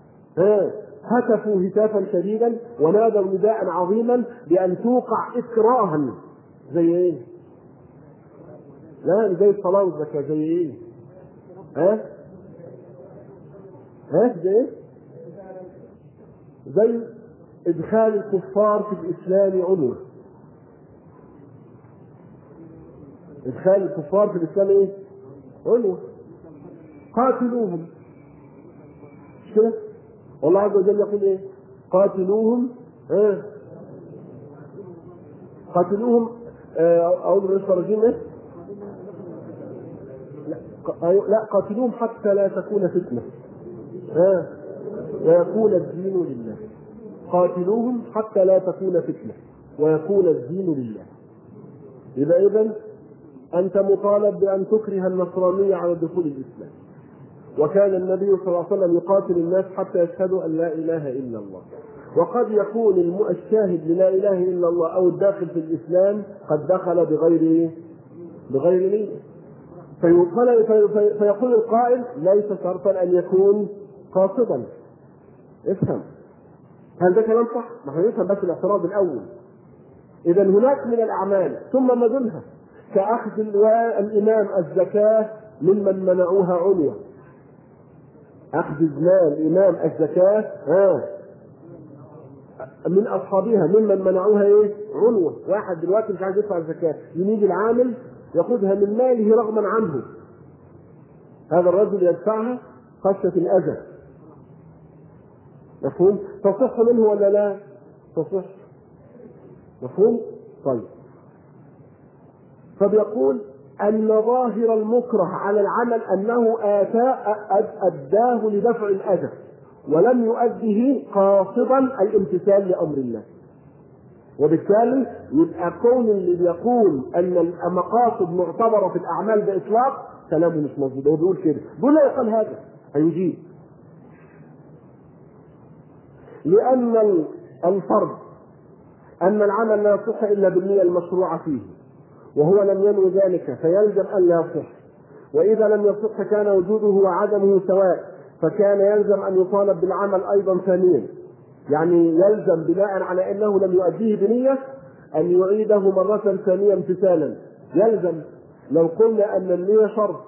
هتفوا هتافا شديدا ونادوا نداء عظيما بأن توقع إكراها. زي إيه؟ لا زي الصلاة والزكاة. زي إيه؟ ها؟ ها زي إيه؟ زي إدخال الكفار في الإسلام عنوة. ادخال الكفار في الاسلام ايه؟ عنوة. قاتلوهم، مش كده؟ والله عز وجل يقول ايه؟ قاتلوهم ايه؟ قاتلوهم اعوذ بالله من الشيطان الرجيم ايه؟ لا, لا قاتلوهم حتى لا تكون فتنة ها ويكون الدين لله. قاتلوهم حتى لا تكون فتنة ويكون الدين لله. إذا إذن أنت مطالب بأن تكره النصرانية على دخول الإسلام. وكان النبي صلى الله عليه وسلم يقاتل الناس حتى يشهدوا أن لا إله إلا الله. وقد يكون الشاهد للا إله إلا الله أو الداخل في الإسلام قد دخل بغير بغير نية، فيقول القائل ليس شرطا أن يكون قاصدا. افهم، هل ده كلام صح؟ ما احنا نفهم بس الاعتراض الأول. إذا هناك من الأعمال ثم ما دونها كأخذ الإمام الزكاة ممن منعوها عنوة. أخذ مال الإمام الزكاة ها من أصحابها ممن منعوها إيه؟ عنوة. واحد دلوقتي مش عايز يدفع الزكاة، يجي العامل يأخذها من ماله رغما عنه، هذا الرجل يدفعها خشية الأذى. مفهوم؟ تصح منه ولا لا؟ تصح. مفهوم؟ طيب. فبيقول أن ظاهر المكره على العمل أنه أداه لدفع الأذى ولم يؤديه قاصدا الامتثال لأمر الله. وبالتالي يبقى كون اللي بيقول أن المقاصد معتبرة في الأعمال بإطلاق كلامه مش مظبوط. هو بيقول كده، بيقول لا يقال هذا هيجيب. لأن الفرض أن العمل لا يصح إلا بالنية المشروعة فيه، وهو لم ينوي ذلك فيلزم أن لا يصح. وإذا لم يصح كان وجوده وعدمه سواء، فكان يلزم أن يطالب بالعمل أيضا ثانيا. يعني يلزم بناء على أنه لم يؤديه بنية أن يعيده مرة ثانية امتثالا. يلزم لو قلنا أن النية شرط،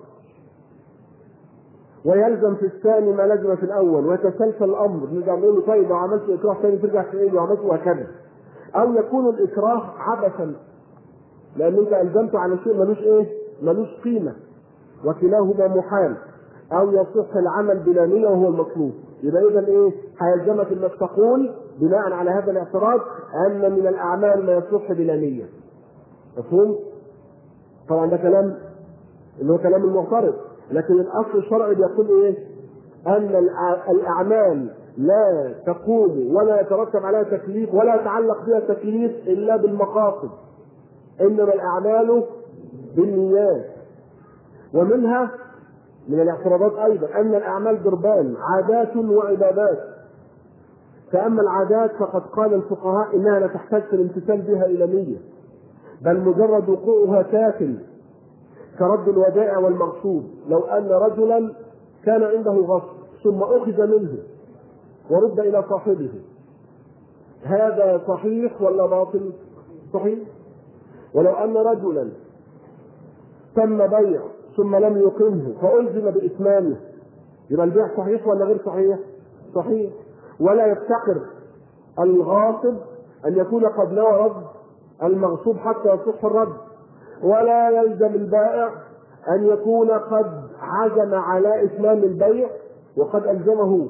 ويلزم في الثاني ما لزم في الأول، ويتسلسل الأمر. نرجع نقول له طيب لو عملت إكراه ثاني ترجع تعيد وعملت وهكذا. أو يكون الإكراه عبثا لأن أنت ألزمته على شيء ملوش إيه؟ ملوش قيمة، وكلاهما محال. أو يصح العمل بلا نية وهو المطلوب. يبقى إذا إيه؟ هيلزمك إنك تقول بناء على هذا الاعتراض أن من الأعمال ما يصح بلا نية. مفهوم؟ طبعا ده كلام اللي هو كلام المعترض، لكن الأصل الشرعي بيقول إيه؟ أن الأعمال لا تقوم ولا يترتب عليها تكليف ولا يتعلق بها تكليف إلا بالمقاصد، إنما الأعمال بالنيات. ومنها من الاعتراضات أيضا أن الأعمال ضربان، عادات وعبادات. فأما العادات فقد قال الفقهاء إنها لا تحتاج في الامتثال بها إلى نية، بل مجرد وقوعها كاف، كرد الودائع والمغصوب. لو أن رجلا كان عنده غصب ثم أخذ منه ورد إلى صاحبه، هذا صحيح ولا باطل؟ صحيح. ولو أن رجلا تم بيع ثم لم يقمه فألزم بإتمامه، يبقى البيع صحيح ولا غير صحيح؟ صحيح. ولا يفتقر الغاصب أن يكون قد نوى رد المغصوب حتى يصح الرد. ولا يلزم البائع أن يكون قد عزم على إتمام البيع وقد ألزمه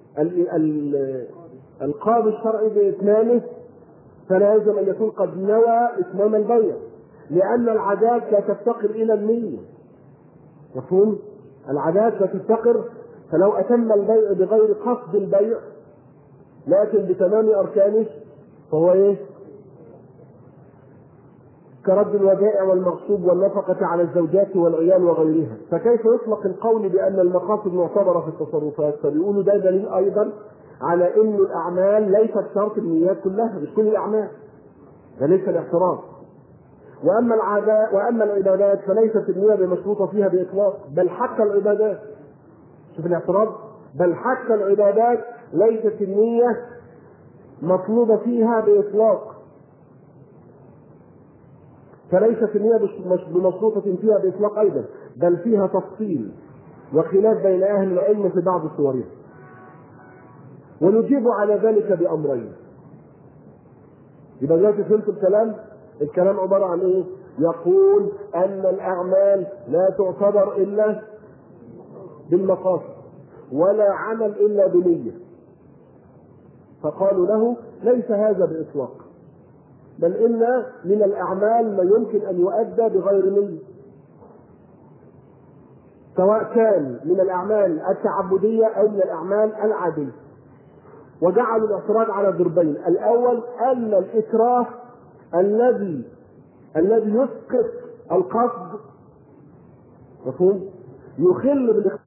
القاضي الشرعي بإتمامه، فلا يلزم أن يكون قد نوى إتمام البيع، لأن العادات لا تفتقر إلى النية. مفهوم؟ العادات لا تفتقر، فلو أتم البيع بغير قصد البيع لكن بتمام أركانه فهو إيه؟ كرد الودائع والمغصوب والنفقة على الزوجات والعيال وغيرها. فكيف يطلق القول بأن المقاصد معتبرة في التصرفات؟ فبيقولوا ده دليل أيضا على أن الأعمال ليست شرط النيات كلها، مش كل الأعمال، ده ليس الاعتراض. وأما العادات وأما العبادات فليست النية بمشروطة فيها بإطلاق، بل حتى العبادات، شوف الاعتراض، بل حتى العبادات ليست النية مطلوبة فيها بإطلاق، فليست النية بمشروطة فيها بإطلاق أيضا، بل فيها تفصيل وخلاف بين أهل العلم في بعض صورها. ونجيب على ذلك بأمرين. يبقى دلوقتي فهمت الكلام؟ الكلام عبارة عن إيه؟ يقول أن الأعمال لا تعتبر إلا بالمقاصد ولا عمل إلا بنية، فقالوا له ليس هذا بإطلاق، بل إن من الأعمال ما يمكن أن يؤدى بغير نية، سواء كان من الأعمال التعبدية أو من الأعمال العادية. وجعلوا الاعتراض على ضربين: الأول أن الإكراه الذي الذي يسقط القصد مفهوم يخل بالاختيار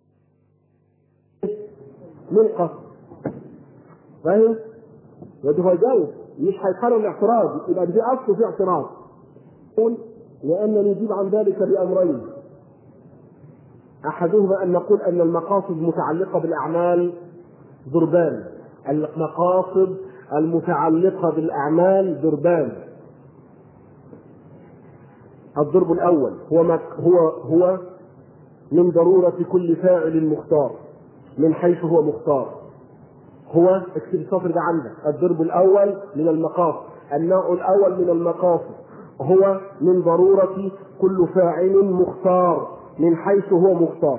من قصد، فاهم؟ وده هو يجاوب، مش هيقرر الاعتراض، يبقى دي أصله في اعتراض. وأن نجيب عن ذلك بأمرين: أحدهما أن نقول أن المقاصد متعلقة بالأعمال ضربان، المقاصد المتعلقة بالأعمال ضربان. الضرب الأول هو هو هو من ضرورة كل فاعل مختار من حيث هو مختار. هو اكتب السطر ده عندك: الضرب الأول من المقاصد، النوع الأول من المقاصد هو من ضرورة كل فاعل مختار من حيث هو مختار.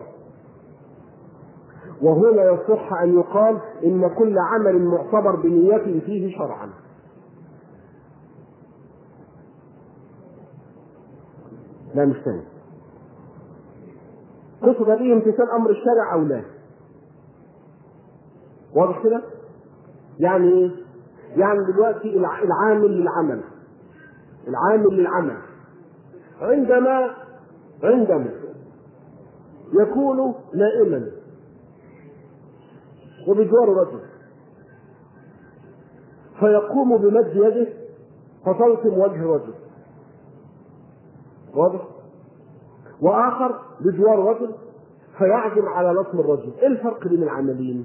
وهنا يصح أن يقال إن كل عمل معتبر بنيته فيه شرعا. لا مش تاني قصد به امتثال أمر الشارع أو لا. واضح كده؟ يعني ايه؟ يعني دلوقتي العامل للعمل العامل للعمل عندما عندما يكون نائما وبجوار رجل فيقوم بمد يده فتلطم وجه رجل، واضح؟ وآخر بجوار رجل فيعزم على لطم الرجل. ايه الفرق بين العملين؟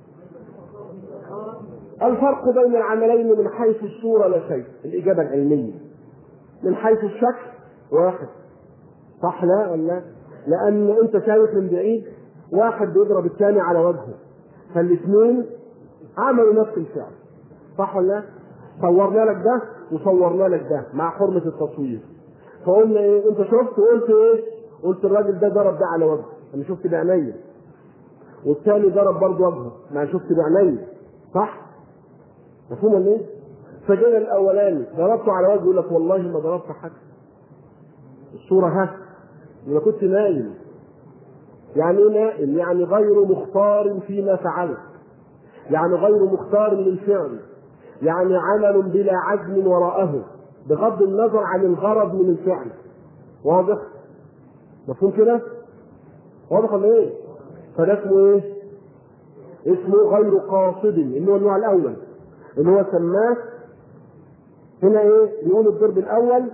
الفرق بين العملين من حيث الصورة لا شيء، الإجابة العلمية. من حيث الشكل واحد، صح لا ولا؟ لأن أنت شايف من بعيد واحد بيضرب الثاني على وجهه، فالاثنين عملوا نفس الفعل، صح ولا؟ صورنا لك ده وصورنا لك ده مع حرمة التصوير، فقلنا ايه؟ انت شفت وقلت ايه؟ قلت الراجل ده ضرب ده على وجهه، انا شفت بعيني، والثاني ضرب برضه وجهه، ما شفت بعيني، صح؟ مفهوم ولا ايه؟ فجينا الاولاني ضربته على وجهه يقول لك والله ما ضربت حاجه، الصوره ها انا كنت نايم. يعني ايه نائم؟ يعني غير مختار فيما فعلت، يعني غير مختار للفعل، يعني عمل بلا عزم وراءه بغض النظر عن الغرض من الفعل. واضح؟ مفهوم كده؟ واضح ولا ايه؟ فده اسمه ايه؟ اسمه غير قاصد، اللي هو النوع الاول اللي هو سماه هنا ايه؟ يقول الضرب الاول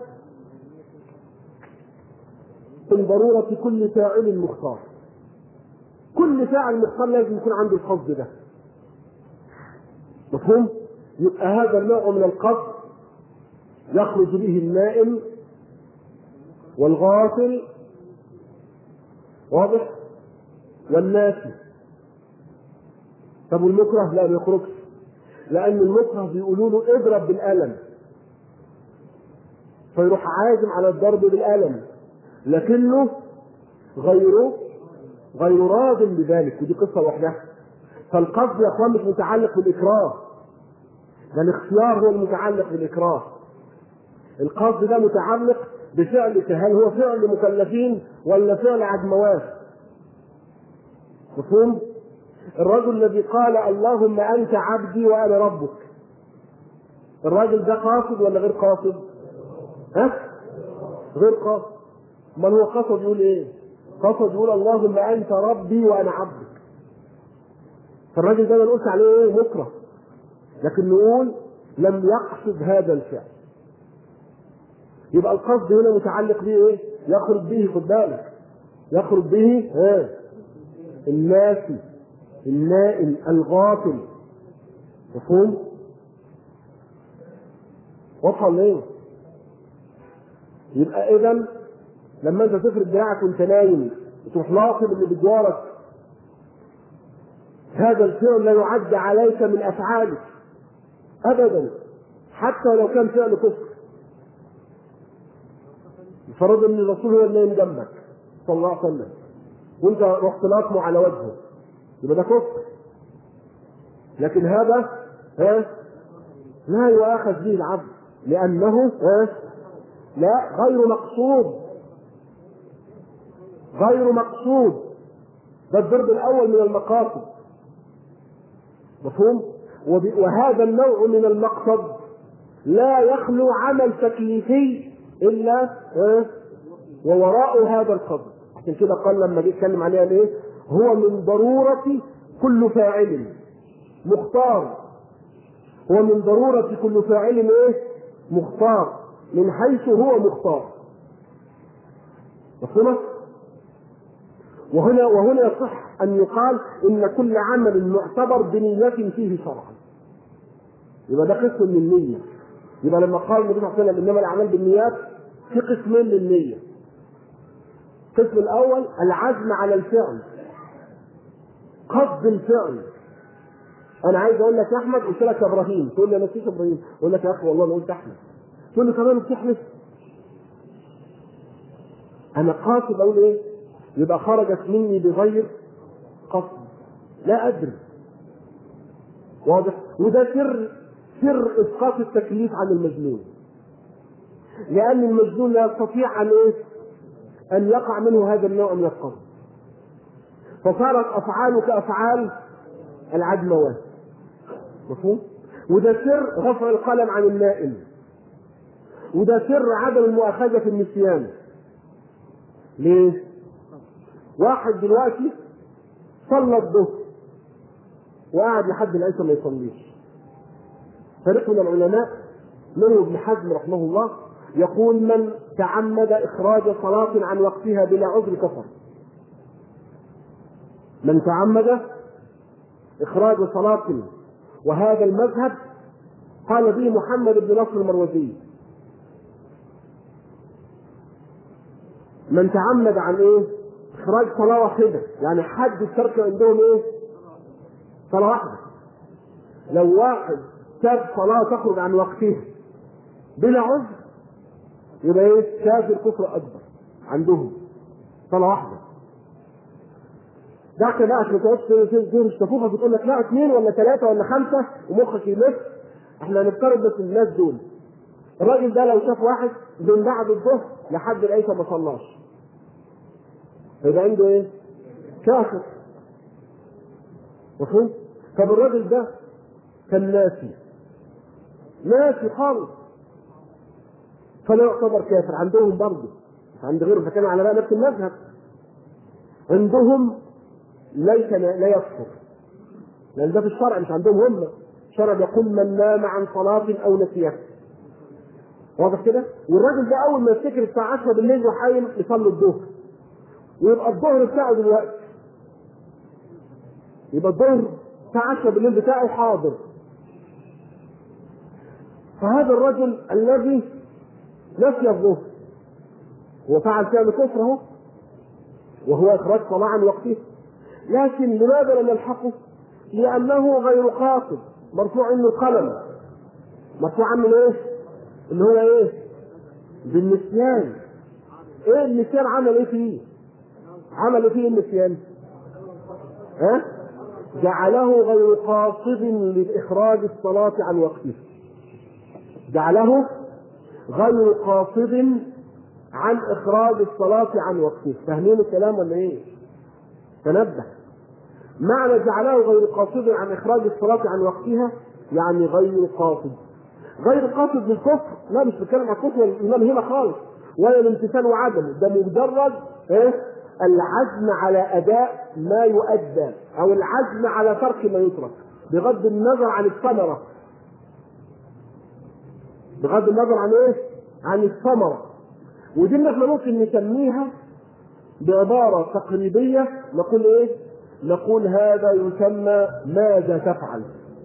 من ضرورة كل فاعل مختار. كل فاعل مختار لازم يكون عنده القصد ده، مفهوم؟ يبقى هذا النوع من القصد يخرج به النائم والغافل، واضح؟ والناسي. طب والمكره لا بيخرجش، لأن المكره بيقولوا له اضرب بالقلم فيروح عازم على الضرب بالقلم، لكنه غيره غير راض بذلك، ودي قصة وحدها. فالقصد يا اخوان مش متعلق بالإكراه، ده الاختيار هو المتعلق بالإكراه. القصد ده متعلق بفعلك، هل هو فعل مكلفين ولا فعل عجموات؟ مفهوم؟ الرجل الذي قال اللهم أنت عبدي وأنا ربك، الراجل ده قاصد ولا غير قاصد؟ ها؟ غير قاصد. من هو قصد يقول ايه؟ قصد يقول اللهم أنت ربي وأنا عبدك. فالراجل ده ما نقولش عليه ايه؟ مكره، لكن نقول لم يقصد هذا الفعل. يبقى القصد هنا متعلق به ايه؟ يخرج به، خد بالك، يخرج به ها الناسي النائم الغافل. مفهوم؟ واضحه ولا ايه؟ يبقى اذا لما انت تفرد دراعك وانت نايم وتروح لاقب اللي بجوارك، هذا الفعل لا يعد عليك من افعالك ابدا، حتى لو كان فعل كفر. فرض ان الرسول هو اللي نايم جنبك صلى الله عليه وسلم وانت رحت لاطمه على وجهه، يبقى ده كفر. لكن هذا ها لا يؤاخذ به العبد لانه ها لا غير مقصود، غير مقصود. ده الضرب الاول من المقاصد، مفهوم؟ وهذا النوع من المقصد لا يخلو عمل تكليفي الا ووراء هذا القصد. عشان كده قال لما جه يتكلم عليها ايه؟ هو من ضرورة كل فاعل مختار، هو من ضرورة كل فاعل ايه؟ مختار، من حيث هو مختار. مفهوم؟ وهنا وهنا يصح ان يقال ان كل عمل معتبر بنية فيه شرعا. يبقى ده قسم من النية. يبقى لما قال النبي صلى الله عليه وسلم انما الاعمال بالنيات في قسمين للنية. القسم الاول العزم على الفعل، قصد الفعل. انا عايز اقول لك يا احمد قلت لك يا ابراهيم، تقول لي انا نسيت ابراهيم، اقول لك يا اخي والله انا قلت احمد، تقول لي كمان بتحلف. انا قاصد اقول ايه؟ يبقى خرجت مني بغير قصد، لا ادري. واضح؟ وده سر سر اسقاط التكليف عن المجنون، لان المجنون لا يستطيع ان ايه؟ ان يقع منه هذا النوع من القصد، فصارت افعاله كافعال العدموات. مفهوم؟ وده سر رفع القلم عن النائم، وده سر عدم المؤاخذه في النسيان. ليه؟ واحد دلوقتي صلى الظهر وقعد لحد العشاء ما يصليش. فريق من العلماء منه ابن حزم رحمه الله يقول من تعمد اخراج صلاة عن وقتها بلا عذر كفر. من تعمد اخراج صلاة، وهذا المذهب قال به محمد بن نصر المروزي. من تعمد عن ايه؟ اخراج صلاة واحدة، يعني حد الترك عندهم ايه؟ صلاة واحدة. لو واحد ساب صلاة تخرج عن وقتها بلا عذر يبقى ايه؟ كافر كفر اكبر عندهم، صلاة واحدة. ده كده عشان تقعد تشوفها بتقول لك لا اثنين ولا ثلاثة ولا خمسة ومخك يلف. احنا هنفترض بس الناس دول، الراجل ده لو شاف واحد من بعد الظهر لحد العشاء ما صلاش يبقى عنده ايه؟ كافر. مفهوم؟ طب الراجل ده كان ناسي ناسي خالص فلا يعتبر كافر عندهم برضه، عند غيره فكان على بقى نفس المذهب. عندهم ليس لا يكفر، لان ده في الشرع مش عندهم هم. الشرع بيقول من نام عن صلاة او نسيها. واضح كده؟ والراجل ده اول ما يفتكر الساعة عشرة بالليل وحايم يصلي الظهر، ويبقى الظهر بتاعه دلوقتي، يبقى الظهر الساعة عشرة بالليل بتاعه حاضر. فهذا الرجل الذي نسي الظهر وفعل فعل كفره وهو اخراج صلاة عن وقته، لكن لماذا لم يلحقه؟ لانه غير قاصد، مرفوع عنه القلم. مرفوع عنه ايه؟ اللي هو ايه؟ بالنسيان. ايه النسيان؟ عمل ايه فيه؟ عمل فيه النسيان ها؟ جعله غير قاصد لإخراج الصلاة عن وقته، جعله غير قاصد عن إخراج الصلاة عن وقته. فاهمين الكلام ولا ايه؟ تنبه. معنى جعله غير قاصد عن إخراج الصلاة عن وقتها يعني غير قاصد. غير قاصد بالكفر، لا مش بتكلم عن الكفر والإيمان هنا خالص، ولا الامتثال وعدمه، ده مجرد ايه؟ العزم على أداء ما يؤدى أو العزم على ترك ما يترك بغض النظر عن الثمرة. بغض النظر عن ايه؟ عن الثمرة. ودي اللي احنا ممكن نسميها بعبارة تقريبية، نقول ايه؟ نقول هذا يسمى ماذا تفعل.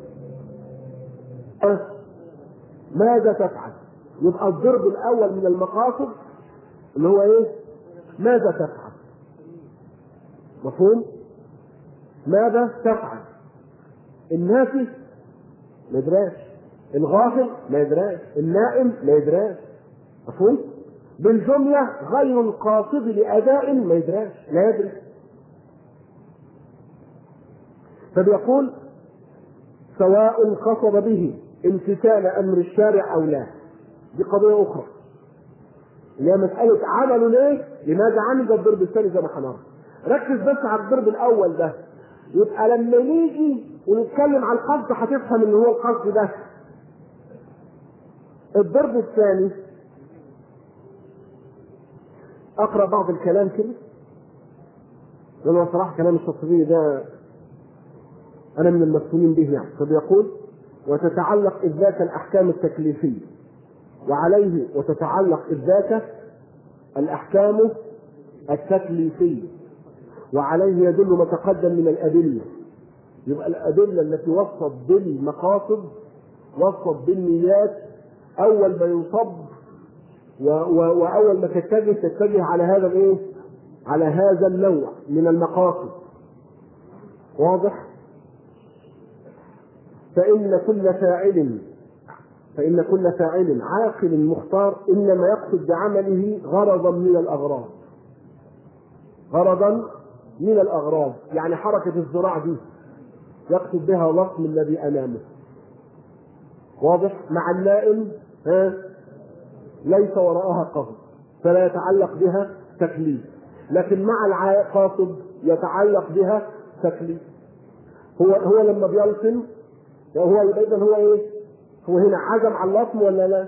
أه؟ ماذا تفعل؟ يبقى الضرب الأول من المقاصد اللي هو ايه؟ ماذا تفعل. مفهوم؟ ماذا تفعل؟ الناسي ما يدراش، الغافل ما يدراش، النائم ما يدراش. مفهوم؟ بالجملة غير القاصد لأداء ما يدراش، لا يدري. فبيقول سواء قصد به امتثال أمر الشارع أو لا. دي قضية أخرى اللي هي مسألة عمله ليه؟ لماذا عمل ده الضرب الثاني زي ما هنعرف. ركز بس على الضرب الأول ده. يبقى لما نيجي ونتكلم عن القصد هتفهم ان هو القصد ده. الضرب الثاني اقرا بعض الكلام كده، لانه صراحه كلام الشاطبي ده انا من المسؤولين به يعني. فبيقول وتتعلق اذ ذاك الاحكام التكليفيه، وعليه وتتعلق اذ ذاك الاحكام التكليفيه، وعليه يدل ما تقدم من الادله. يبقى الادله التي وصت بالمقاصد وصت بالنيات اول ما ينصب واول ما تتجه تتجه على هذا الايه؟ على هذا النوع من المقاصد. واضح؟ فإن كل فاعل فإن كل فاعل عاقل مختار إنما يقصد بعمله غرضا من الأغراض. غرضا من الأغراض يعني حركة الذراع دي يقصد بها لطم الذي أمامه. واضح؟ مع النائم ها ليس وراءها قصد فلا يتعلق بها تكليف، لكن مع القاصد يتعلق بها تكليف. هو هو لما بيلطم هو اذا هو ايه؟ هو هنا عزم على اللطم ولا لا؟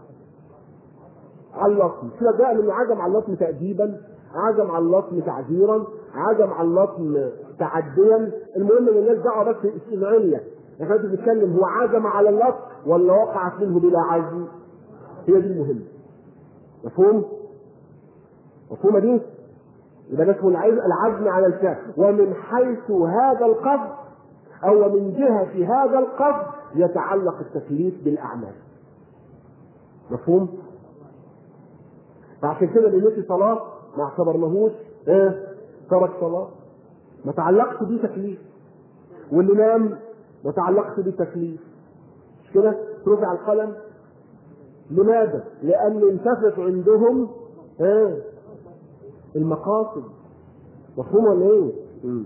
على اللطم. كده جاء من عزم على اللطم تأديبا، عزم على اللطم تعذيرا، عزم على اللطم تعديا. المهم ان الناس دعوه بس العليا. احنا بنتكلم هو عزم على اللطم ولا وقعت منه بلا عزم؟ هي دي المهمه. مفهوم؟ مفهومه دي؟ يبقى ده اسمه العزم على الفعل. ومن حيث هذا القصد او من جهه هذا القصد يتعلق التكليف بالاعمال. مفهوم؟ فعشان كده اللي نسي صلاه ما اعتبرناهوش ايه؟ ترك صلاه، ما تعلقش بيه تكليف. واللي نام ما تعلقش بيه تكليف. مش كده؟ رفع القلم. لماذا؟ لأن انتفت عندهم ايه؟ المقاصد. مفهوم ولا ايه؟ م.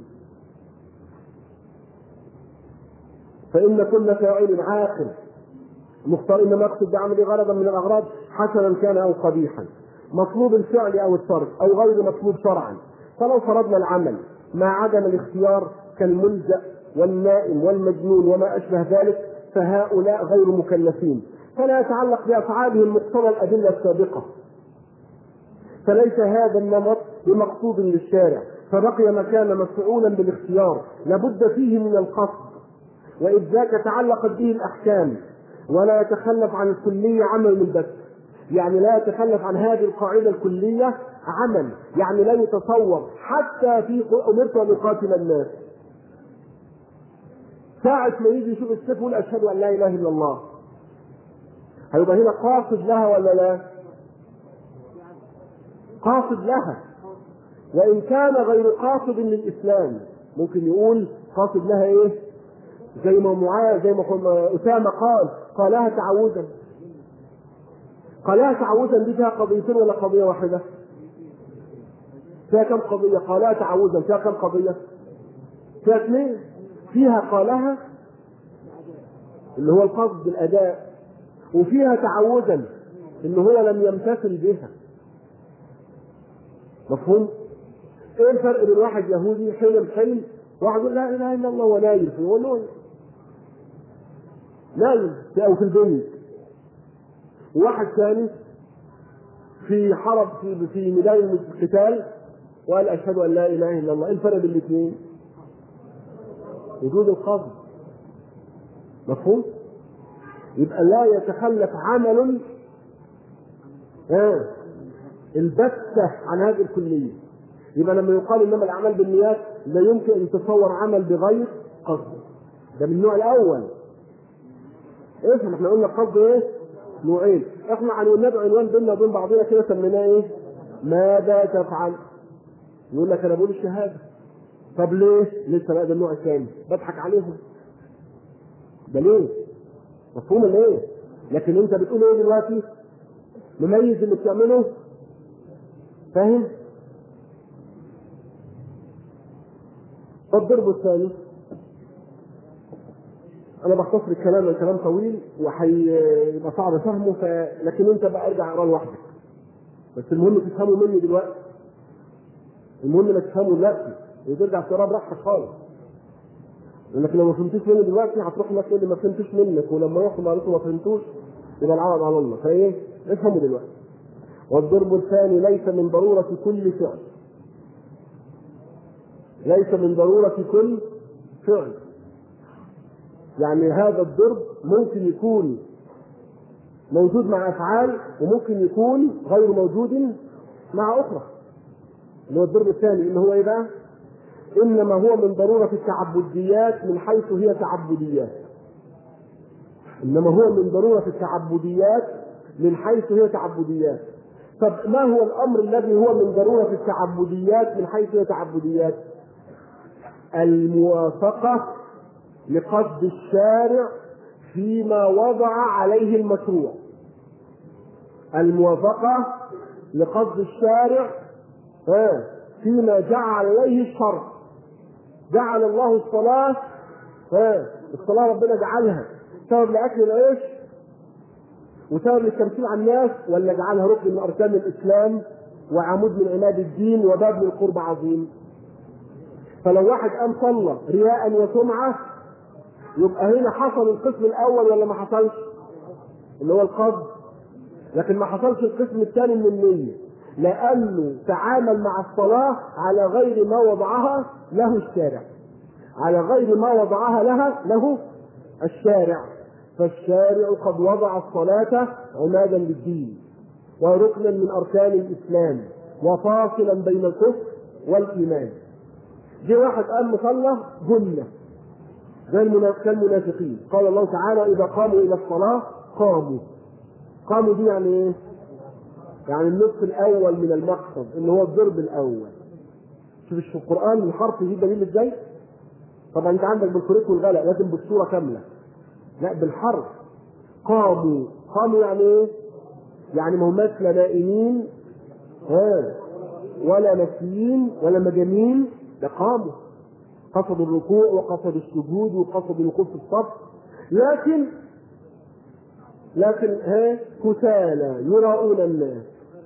فإن كل فاعل عاقل مختار إنما يقصد بعمل غرضا من الأغراض حسنا كان أو قبيحا، مطلوب الفعل أو الترك أو غير مطلوب شرعا. فلو فرضنا العمل مع عدم الاختيار كالملجأ والنائم والمجنون وما أشبه ذلك فهؤلاء غير مكلفين، فلا يتعلق بأفعالهم مقتضى الأدلة السابقة، فليس هذا النمط بمقصود للشارع، فبقي مكان مفعولا بالاختيار لابد فيه من القصد، وإذ ذاك تعلقت به الأحكام، ولا يتخلف عن الكلية عمل البت. يعني لا يتخلف عن هذه القاعدة الكلية عمل، يعني لا يتصور حتى في أمرت أن أقاتل الناس ساعة ما يجي يشوف السيف يقول أشهد أن لا إله إلا الله، هيبقى هنا قاصد لها ولا لا؟ قاصد لها، وإن كان غير قاصد للإسلام ممكن يقول قاصد لها إيه؟ زي ما معاذ زي ما أسامة قال قالها تعوذا. قالها تعوذا دي فيها قضيتين ولا قضية واحدة؟ فيها كم قضية؟ قالها تعوذا فيها كم قضية؟ فيها اثنين. فيها قالها اللي هو القصد بالأداء، وفيها تعوذا إن هو لم يمتثل بها. مفهوم؟ ايه الفرق بين واحد يهودي حلم حلم واحد يقول لا اله الا الله ونايم فيه يقول نايم في او في البيت، وواحد ثاني في حرب في في ميدان القتال وقال اشهد ان لا اله الا الله. ايه الفرق بين الاثنين؟ وجود القصد. مفهوم؟ يبقى لا يتخلف عمل اه البتة عن هذه الكلية. يبقى لما يقال انما الاعمال بالنيات لا يمكن ان تصور عمل بغير قصد. ده من النوع الاول. ايه احنا قلنا القصد ايه؟ نوعين. احنا عن النبي عنوان بيننا وبين بعضنا كده سميناه ايه؟ ماذا تفعل؟ يقول لك انا بقول الشهاده. طب ليه؟ لسه بقى ده النوع الثاني بضحك عليهم. ده ليه؟ مفهوم الايه؟ لكن انت بتقول ايه دلوقتي؟ مميز اللي بتعمله فاهم؟ الضرب الثاني، انا بختصر الكلام، الكلام طويل وهيبقى صعب فهمه، ف... لكن انت بقى ارجع اقراه لوحدك، بس المهم تفهمه مني دلوقتي، المهم انك تفهمه دلوقتي وترجع تقراه براحتك خالص، لانك لو ما فهمتوش مني دلوقتي هتروح الناس تقول لي ما فهمتوش منك، ولما يحصل عليكم ما فهمتوش يبقى العوض على الله. فايه؟ افهموا دلوقتي. والضرب الثاني ليس من ضرورة كل فعل، ليس من ضرورة كل فعل، يعني هذا الضرب ممكن يكون موجود مع أفعال وممكن يكون غير موجود مع أخرى. اللي هو الضرب الثاني اللي هو إيه بقى؟ إنما هو من ضرورة التعبديات من حيث هي تعبديات. إنما هو من ضرورة التعبديات من حيث هي تعبديات. طب ما هو الأمر الذي هو من ضرورة التعبديات من حيث هي تعبديات؟ الموافقة لقصد الشارع فيما وضع عليه المشروع. الموافقة لقصد الشارع فيما جعل عليه الشرع. جعل الله الصلاة، الصلاة ربنا جعلها سبب لأكل العيش وسبب للتمثيل على الناس، ولا جعلها ركن من أركان الإسلام وعمود من عماد الدين وباب للقرب عظيم؟ فلو واحد قام صلى رياء وسمعة يبقى هنا حصل القسم الأول ولا ما حصلش؟ اللي هو القصد. لكن ما حصلش القسم الثاني من النية، لأنه تعامل مع الصلاة على غير ما وضعها له الشارع، على غير ما وضعها لها له الشارع. فالشارع قد وضع الصلاة عمادا للدين وركنا من أركان الإسلام وفاصلا بين الكفر والإيمان. جه واحد قام مصلى جنة زي المنافقين، قال الله تعالى إذا قاموا إلى الصلاة قاموا. قاموا دي يعني إيه؟ يعني النصف الأول من المقصد اللي هو الضرب الأول. شوف في القرآن الحرف يجيب دليل إزاي؟ طبعا أنت عندك بالكوريك والغلق لكن بالصورة كاملة، لا بالحرف. قاموا، قاموا يعني إيه؟ يعني ما هماش لا نائمين ها ولا نسيين ولا مجانين، ده قاموا، قصدوا الركوع وقصدوا السجود وقصدوا الوقوف في الصف، لكن لكن ها كسالى يراؤون الناس.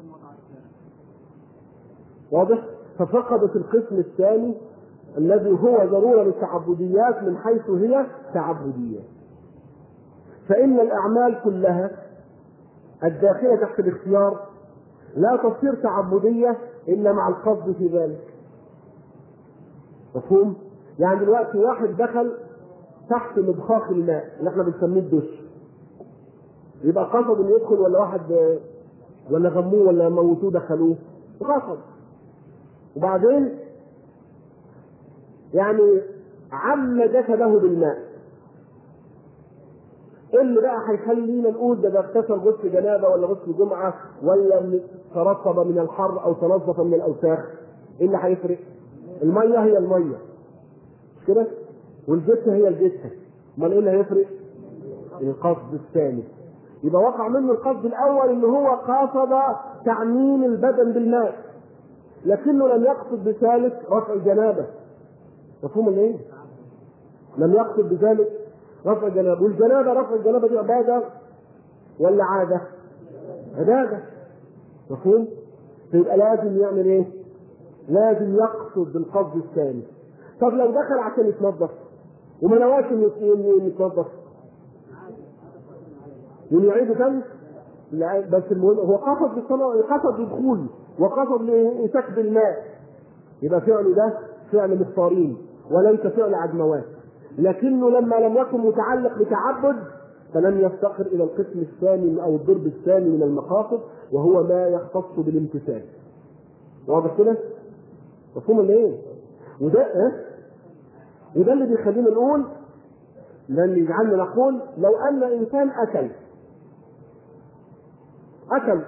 واضح؟ ففقدت القسم الثاني الذي هو ضرورة للتعبديات من حيث هي تعبديات. فإن الأعمال كلها الداخلة تحت الاختيار لا تصير تعبدية إلا مع القصد في ذلك. مفهوم؟ يعني دلوقتي واحد دخل تحت مضخاخ الماء اللي احنا بنسميه الدش، يبقى قصد انه يدخل ولا واحد ولا غموه ولا موتوه دخلوه؟ قصد. وبعدين يعني عم جسده بالماء. ايه اللي بقى هيخلينا نقول ده ده اغتسل غسل جنابه ولا غسل جمعه ولا ترطب من الحر او تنظف من الاوساخ؟ ايه اللي هيفرق؟ الميه هي الميه مش كده؟ والجثه هي الجثه. امال ايه اللي هيفرق؟ القصد الثاني. يبقى وقع منه القصد الاول اللي هو قصد تعميم البدن بالماء، لكنه لم يقصد بذلك رفع الجنابه. مفهوم ولا ايه؟ لم يقصد بذلك رفع الجنابه. والجنابه رفع الجنابه دي عباده ولا عاده؟ عباده. مفهوم؟ فيبقى لازم يعمل ايه؟ لازم يقصد بالقصد الثاني. طب لو دخل عشان يتنظف وما نواش انه يتنظف يعيد تاني؟ لا، بس المهم هو قصد بالصلاه، قصد بدخول وقصد لسكب الماء، يبقى فعله ده فعل مضطرين وليس فعل عدموات. لكنه لما لم يكن متعلق بتعبد فلم يفتقر الى القسم الثاني او الضرب الثاني من المقاصد وهو ما يختص بالامتثال. واضح كده؟ مفهوم ولا ايه؟ وده اه؟ وده اللي بيخلينا نقول، ده اللي يجعلنا نقول لو ان انسان اكل اكل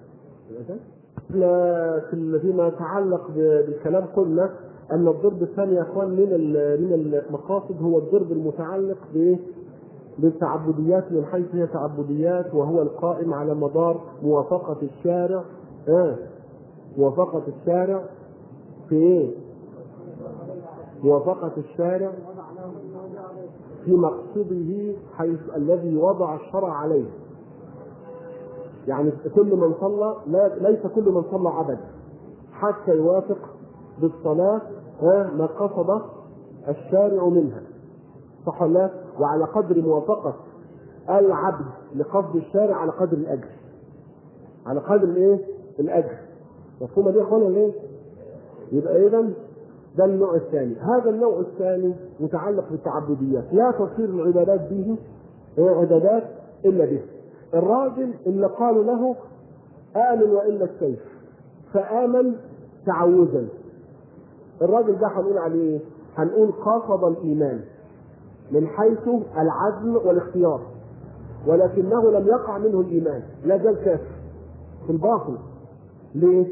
فيما يتعلق بالكلام قلنا ان الضرب الثاني يا اخوان من من المقاصد هو الضرب المتعلق بالتعبديات من حيث هي تعبديات، وهو القائم على مدار موافقه الشارع اه موافقة الشارع في ايه؟ موافقة الشارع في مقصده حيث الذي وضع الشرع عليه. يعني كل من صلى، لا ليس كل من صلى عبد حتى يوافق بالصلاة ما قصد الشارع منها، صح ولا لا؟ وعلى قدر موافقة العبد لقصد الشارع على قدر الأجر، على قدر الايه؟ الأجر. مفهوم دي يا اخوانا ليه؟ يبقى إذن ده النوع الثاني. هذا النوع الثاني متعلق بالتعبديات، لا تصير العبادات به عبادات إلا به. الراجل اللي قالوا له آمن وإلا السيف، فآمن تعوذا، الراجل ده هنقول عليه، هنقول قاصد الإيمان من حيث العزم والاختيار، ولكنه لم يقع منه الإيمان، لا زال كافر في الباطل. ليه؟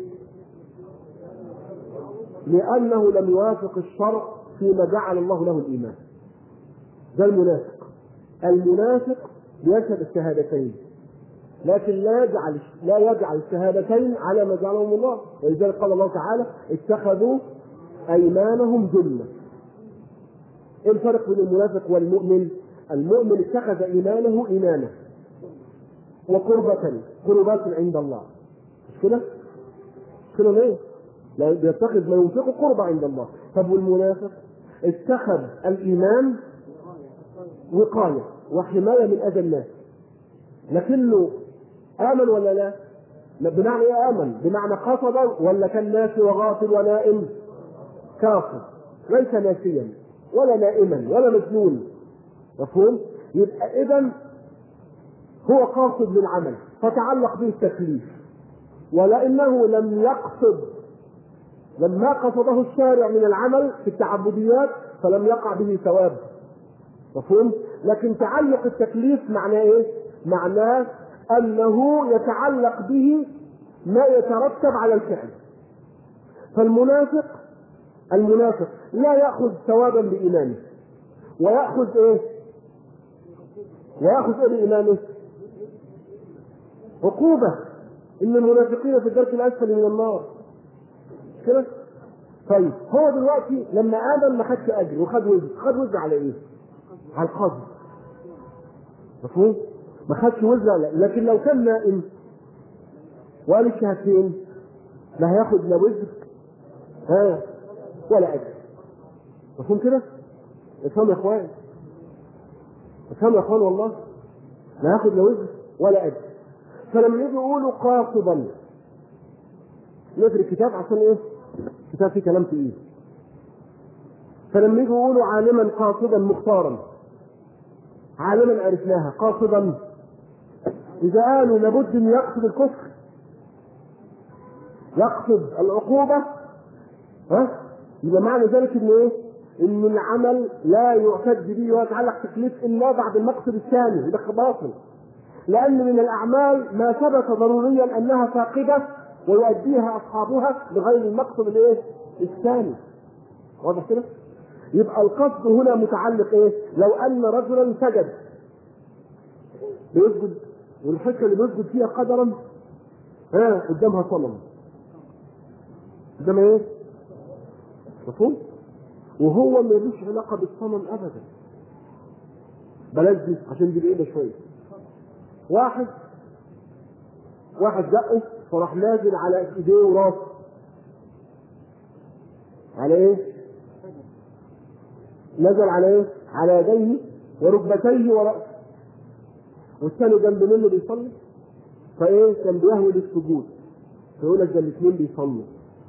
لأنه لم يوافق الشرع فيما جعل الله له الإيمان. ده المنافق. المنافق يشهد الشهادتين لكن لا يجعل لا يجعل الشهادتين على ما جعلهم الله، ولذلك قال الله تعالى اتخذوا أيمانهم جنة. ايه الفرق بين المنافق والمؤمن؟ المؤمن اتخذ إيمانه إيمانه وقربة قربات عند الله، مش كده؟ مش كده ليه؟ لا بيتخذ ما ينفقه قربة عند الله. طب والمنافق اتخذ الإيمان وقاية وحماية من أذى الناس، لكنه آمن ولا لا؟ بمعنى ايه آمن؟ بمعنى قصد ولا كان ناسي وغافل ونائم؟ كافر، ليس ناسيا ولا نائما ولا مجنون. مفهوم؟ يبقى إذن هو قاصد للعمل فتعلق به التكليف، ولأنه لم يقصد، لما قصده الشارع من العمل في التعبديات فلم يقع به ثواب. مفهوم؟ لكن تعلق التكليف معناه ايه؟ معناه انه يتعلق به ما يترتب على الفعل. فالمنافق المنافق لا يأخذ ثوابا بإيمانه، ويأخذ ايه؟ ويأخذ ايه بإيمانه؟ عقوبة، ان المنافقين في الدرك الأسفل من النار كده. طيب هو دلوقتي لما آمن ما خدش أجر وخد وزر، خد وزر على ايه؟ على القصد. مفهوم؟ ما خدش وزر على، لكن لو كان نائم وقال الشهادتين لا هياخد لا وزر ها ولا أجر. مفهوم كده؟ افهم يا اخوان، افهم يا اخوان، والله لا هياخد لا وزر ولا أجر. فلما يجي يقولوا قاصدا، نقرأ الكتاب عشان ايه؟ الكتاب فيه كلام تقيل. فلما يجي يقولوا عالما قاصدا مختارا، عالما عرفناها، قاصدا إذا قالوا لابد أن يقصد الكفر، يقصد العقوبة، ها؟ يبقى معنى ذلك إن إيه؟ إن العمل لا يعتد به ويتعلق تكليف إلا بعد المقصد الثاني، ده باطل. لأن من الأعمال ما ثبت ضروريا أنها فاقدة ويؤديها أصحابها بغير المقصد الإيه؟ الثاني. واضح كده؟ يبقى القصد هنا متعلق ايه؟ لو ان رجلا سجد بيسجد والحته اللي بيسجد فيها قدرا ها قدامها صنم، قدام ايه؟ مفهوم؟ وهو ما لوش علاقه بالصنم ابدا. بلاش دي عشان دي بعيده شويه. واحد واحد زقه فراح نازل على ايديه وراسه، على ايه؟ نزل على ايه؟ على يديه وركبتيه ورأسه، والثاني جنب منه بيصلي فايه؟ كان بيهوي للسجود، فيقول لك ده الاثنين بيصلوا،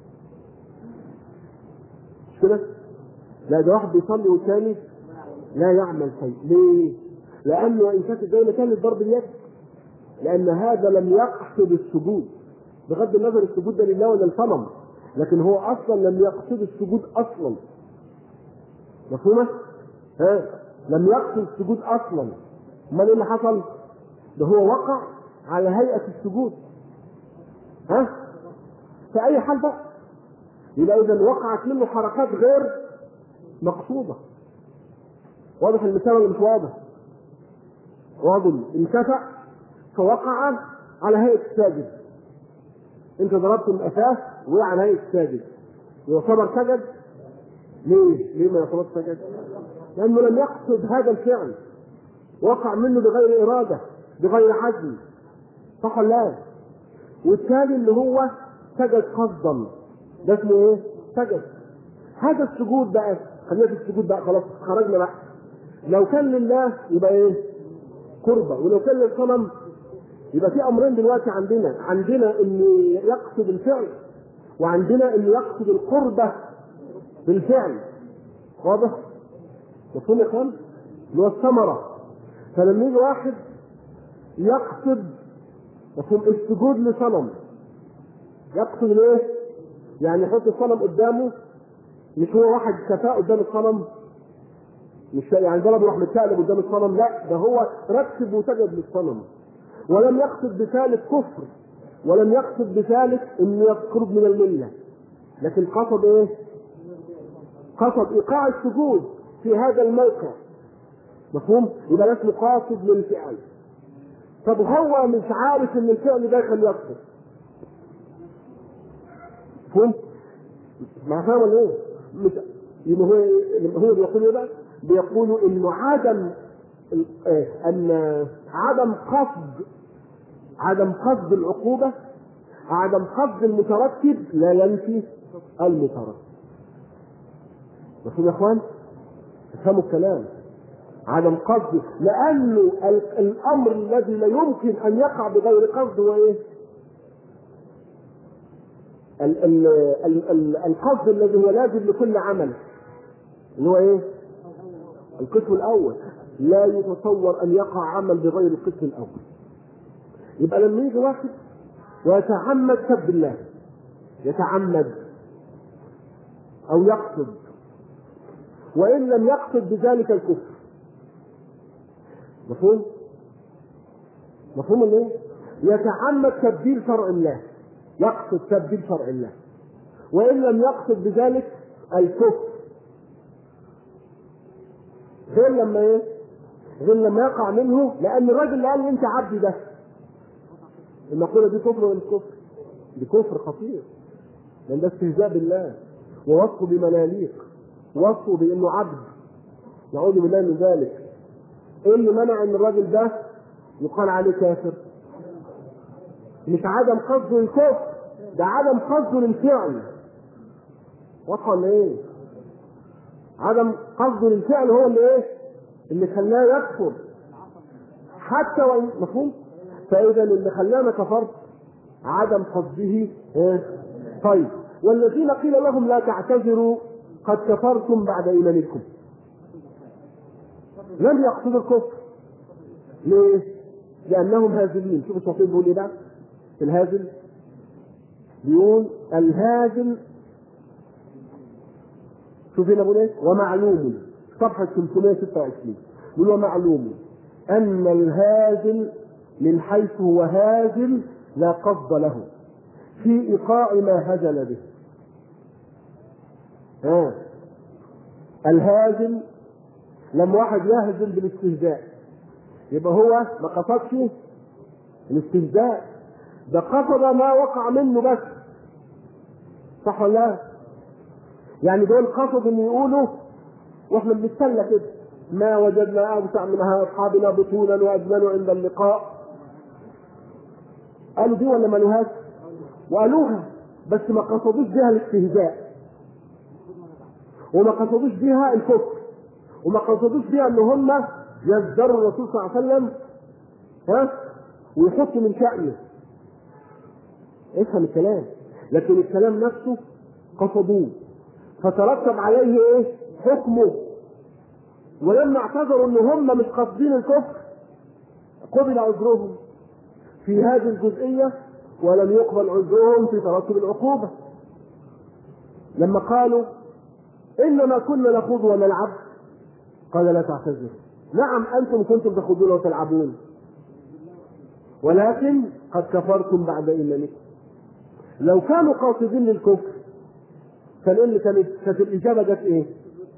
مش كده؟ لا ده واحد بيصلي والثاني لا يعمل شيء. ليه؟ لانه ان كانت زي ما كان الضرب اليد، لان هذا لم يقصد السجود، بغض النظر السجود ده لله ولا الصنم، لكن هو اصلا لم يقصد السجود اصلا. مفهومه؟ ها؟ لم يقصد السجود اصلا. امال ايه اللي حصل؟ ده هو وقع على هيئه السجود. ها؟ في اي حال بقى يبقى اذا وقعت منه حركات غير مقصوده. واضح المثال ولا مش واضح؟ رجل انكفأ فوقع على هيئه الساجد، انت ضربت من قفاه وقع على هيئة ساجد يعتبر سجد؟ ليه؟ ليه ما يعتبر سجد؟ لأنه لم يقصد هذا الفعل، وقع منه بغير إرادة بغير عزم، صح ولا لا؟ والثاني اللي هو سجد قصدا، ده اسمه ايه؟ سجد. هذا السجود بقى، خلينا في السجود بقى، خلاص خرجنا بقى. لو كان لله يبقى ايه؟ قربة، ولو كان للصنم يبقى في امرين دلوقتي عندنا، عندنا ان يقصد الفعل، وعندنا ان يقصد القربة بالفعل. واضح؟ مفهوم يا اخوان؟ اللي هو الثمرة. فلما يجي واحد يقصد مفهوم السجود لصنم، يقصد الايه؟ يعني يحط الصنم قدامه، مش هو واحد كفاء قدام الصنم، مش يعني ضرب راح متقلب قدام الصنم، لا ده هو ركب وسجد للصنم، ولم يقصد بذلك كفر، ولم يقصد بذلك انه يقرب من المله، لكن قصد ايه؟ قصد ايقاع السجود في هذا الموقع. مفهوم؟ يبقى اسمه قاصد للفعل. طب هو مش عارف ان الفعل ده يخليه يقصد. مفهوم؟ مع فاهم ولا ايه؟ مش يبقى هو هو بيقول ايه بقى؟ بيقولوا انه عدم ان عدم قصد عدم قصد العقوبة، عدم قصد المترتب لا ينفي المترتب. مفهوم يا اخوان؟ افهموا الكلام. عدم قصد، لانه الامر الذي لا يمكن ان يقع بغير قصد هو ايه؟ ال ال ال ال القصد الذي هو لازم لكل عمل اللي هو ايه؟ القسم الاول. لا يتصور ان يقع عمل بغير القسم الاول. يبقى لما يجي واحد ويتعمد سب الله، يتعمد او يقصد، وان لم يقصد بذلك الكفر. مفهوم؟ مفهوم الايه؟ يتعمد تبديل شرع الله، يقصد تبديل شرع الله، وان لم يقصد بذلك الكفر. غير لما ايه؟ غير لما يقع منه، لان الراجل اللي قال لي انت عبدي ده، المقولة دي كفر ولا كفر؟ دي كفر خطير، لان ده استهزاء بالله ووصفه بما لا يليق، وصفه بانه عبد، نعوذ بالله من ذلك. ايه اللي منع ان الراجل ده يقال عليه كافر؟ مش عدم قصده الكفر، ده عدم قصده للفعل. واضح ولا ايه؟ عدم قصده للفعل هو اللي ايه؟ اللي خلاه يكفر حتى وان مفهوم؟ فاذا اللي خلانا كفرت عدم قصده ايه؟ طيب، والذين قيل لهم لا تعتذروا قد كفرتم بعد ايمانكم، لم يقصدوا الكفر. ليه؟ لانهم هازلين. شوفوا الشيطان بيقول ايه بقى في الهازل؟ بيقول الهازل، شوف هنا بيقول ايه؟ ومعلوم، صفحه ثلاثمائة وستة وعشرين، بيقول ومعلوم ان الهازل من حيث هو هازل لا قصد له في ايقاع ما هزل به. ها الهازل لما واحد يهزل بالاستهزاء يبقى هو ما قصدش الاستهزاء، ده قصد ما وقع منه بس، صح ولا لا؟ يعني دول قصد ان يقولوا واحنا بنتسلى كده ما وجدنا اوسع من اصحابنا بطولا واجمل عند اللقاء. قالوا دي ولا ما قالوهاش؟ وقالوها، بس ما قصدوش بها الاستهزاء، وما قصدوش بها الكفر، وما قصدوش بها ان هم يزدروا الرسول صلى الله عليه وسلم ها ويحطوا من شأنه. افهم الكلام. لكن الكلام نفسه قصدوه، فترتب عليه ايه؟ حكمه. ولما اعتذروا ان هم مش قاصدين الكفر قبل عذرهم في هذه الجزئية، ولم يقبل عذرهم في ترتب العقوبة. لما قالوا انما كنا نخوض ونلعب قال لا تعتذروا، نعم انتم كنتم تخوضون وتلعبون ولكن قد كفرتم بعد ايمانكم. لو كانوا قاصدين للكفر كان اللي كانت كانت الاجابه جت ايه؟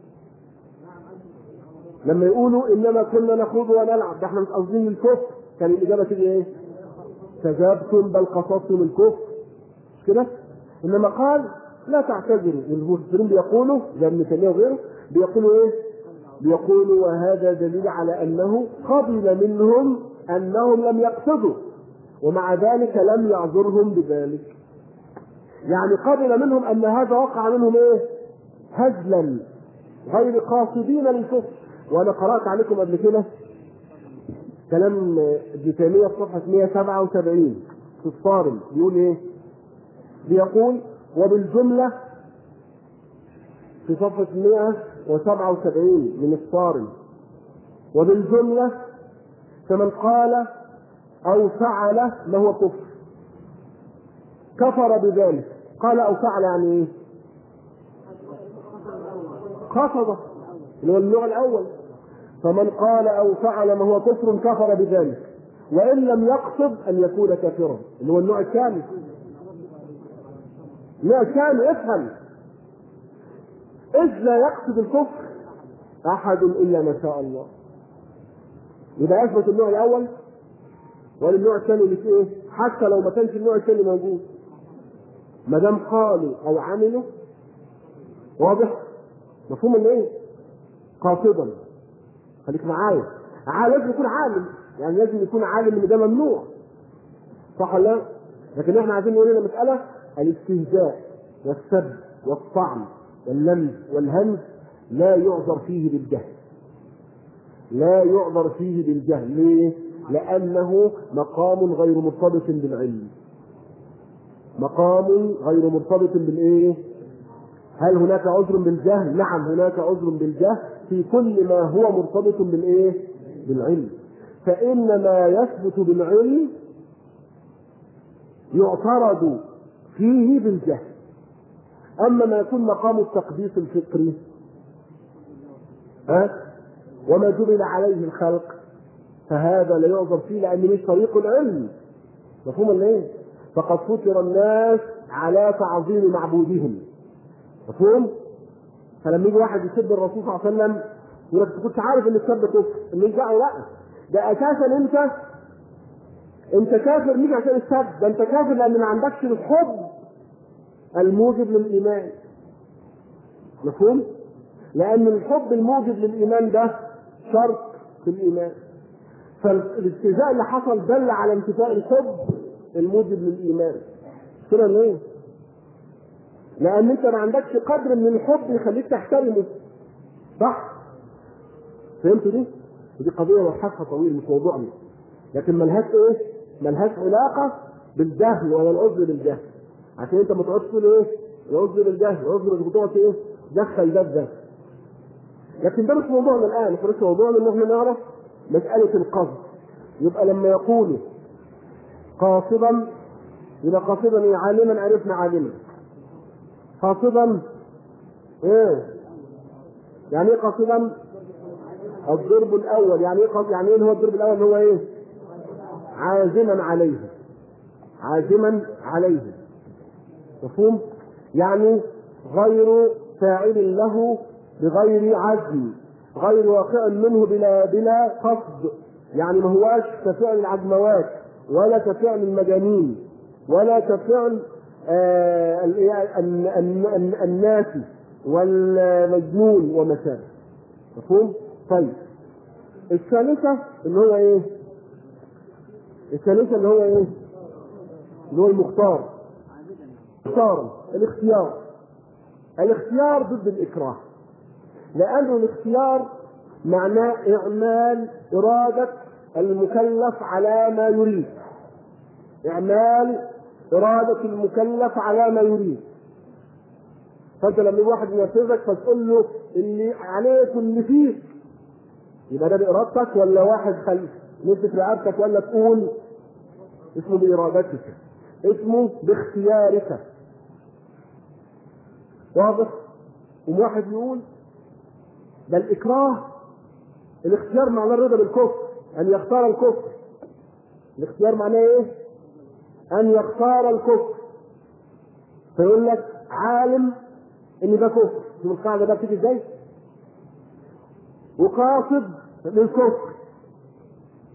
لما يقولوا انما كنا نخوض ونلعب ده احنا مش قاصدين للكفر، كان الاجابه تيجي ايه؟ كذبتم بل قصدتم الكفر، مش كده؟ انما قال لا تعتذروا. والمفسرين بيقولوا زي ابن تيميه وغيره بيقولوا ايه؟ بيقولوا وهذا دليل على انه قبل منهم انهم لم يقصدوا ومع ذلك لم يعذرهم بذلك. يعني قبل منهم ان هذا وقع منهم ايه؟ هزلا غير قاصدين للكفر. وانا قرات عليكم قبل كده كلام ابن تيميه في صفحه مئة وسبعة وسبعين في الصارم بيقول ايه؟ بيقول وبالجمله في صفحه مئة وسبعة وسبعين من الصارم وبالجمله فمن قال او فعل ما هو كفر كفر بذلك. قال او فعل يعني ايه؟ قصد اللي هو النوع الاول. فمن قال او فعل ما هو كفر كفر بذلك وان لم يقصد ان يكون كافرا اللي هو النوع الثاني. النوع الثاني افهم اذ لا يقصد الكفر احد الا ما شاء الله. يبقى اثبت النوع الاول والنوع الثاني اللي فيه ايه؟ حتى لو ما كانش النوع الثاني موجود ما دام قالوا او عملوا. واضح؟ مفهوم ان ايه؟ قاصدا. خليك معايا. لازم يكون عالم، يعني لازم يكون عالم ان ده ممنوع، صح ولا لا؟ لكن احنا عايزين نقول لنا مساله الاستهزاء والسب والطعن واللمز والهمز لا يعذر فيه بالجهل. لا يعذر فيه بالجهل. ليه؟ لانه مقام غير مرتبط بالعلم. مقام غير مرتبط بالايه؟ هل هناك عذر بالجهل؟ نعم هناك عذر بالجهل في كل ما هو مرتبط بالايه؟ بالعلم. فإن ما يثبت بالعلم يعترض فيه بالجهل. أما ما يكون مقام التقديس الفكري ها وما جبل عليه الخلق فهذا لا يعذر فيه لأن مش طريق العلم. مفهوم ولا ايه؟ فقد فطر الناس على تعظيم معبودهم. مفهوم؟ فلما يجي واحد يسب الرسول صلى الله عليه وسلم يقول لك انت كنت عارف ان السب كفر، مش دعوه. لا، ده اساسا انت انت كافر مش عشان السب، ده انت كافر لان ما عندكش الحب الموجب للايمان. مفهوم؟ لان الحب الموجب للايمان ده شرط في الايمان. فالاستهزاء اللي حصل دل على انتفاء الحب الموجب للايمان. كده ليه؟ لان انت ما عندكش قدر من الحب يخليك تحترمه. صح؟ فهمت دي؟ ودي قضيه مبحثها طويل مش موضوعنا، لكن ملهاش ايه؟ ملهاش علاقه بالجهل ولا العذر بالجهل. عشان انت ما تقعدش تقول ايه؟ العذر بالجهل، العذر بالبطوله ايه؟ دخل ده بده. لكن ده مش موضوعنا الان، مش موضوعنا ان احنا نعرف مساله القصد. يبقى لما يقولوا قاصدا يبقى قاصدا ايه؟ عالما عرفنا عالما. قاصدا ايه؟ يعني ايه قاصدا؟ الضرب الاول. يعني ايه قاصد؟ يعني ايه هو الضرب الاول؟ هو ايه؟ عازما عليه. عازما عليه. مفهوم؟ يعني غير فاعل له بغير عزم، غير واقع منه بلا بلا قصد. يعني ما هواش كفعل العزموات ولا كفعل المجانين ولا كفعل آه الناس والمجنون ومثال. مفهوم؟ طيب الثالثة اللي هو ايه؟ الثالثة اللي هو ايه؟ اللي هو المختار. اختار الاختيار. الاختيار ضد الإكراه، لأنه الاختيار معناه إعمال إرادة المكلف على ما يريد. إعمال إرادة المكلف على ما يريد. فأنت لما واحد ينفذك فتقول له اللي عليك واللي فيك، يبقى ده بإرادتك ولا واحد خلف نفسك رقبتك؟ ولا تقول اسمه بإرادتك، اسمه باختيارك. واضح؟ وواحد يقول ده الإكراه، الاختيار معناه الرضا بالكفر، أن يختار الكفر. الاختيار معناه إيه؟ أن يختار الكفر. فيقول لك عالم إن ده كفر، شوف القاعدة ده بتيجي إزاي؟ وقاصد للكفر.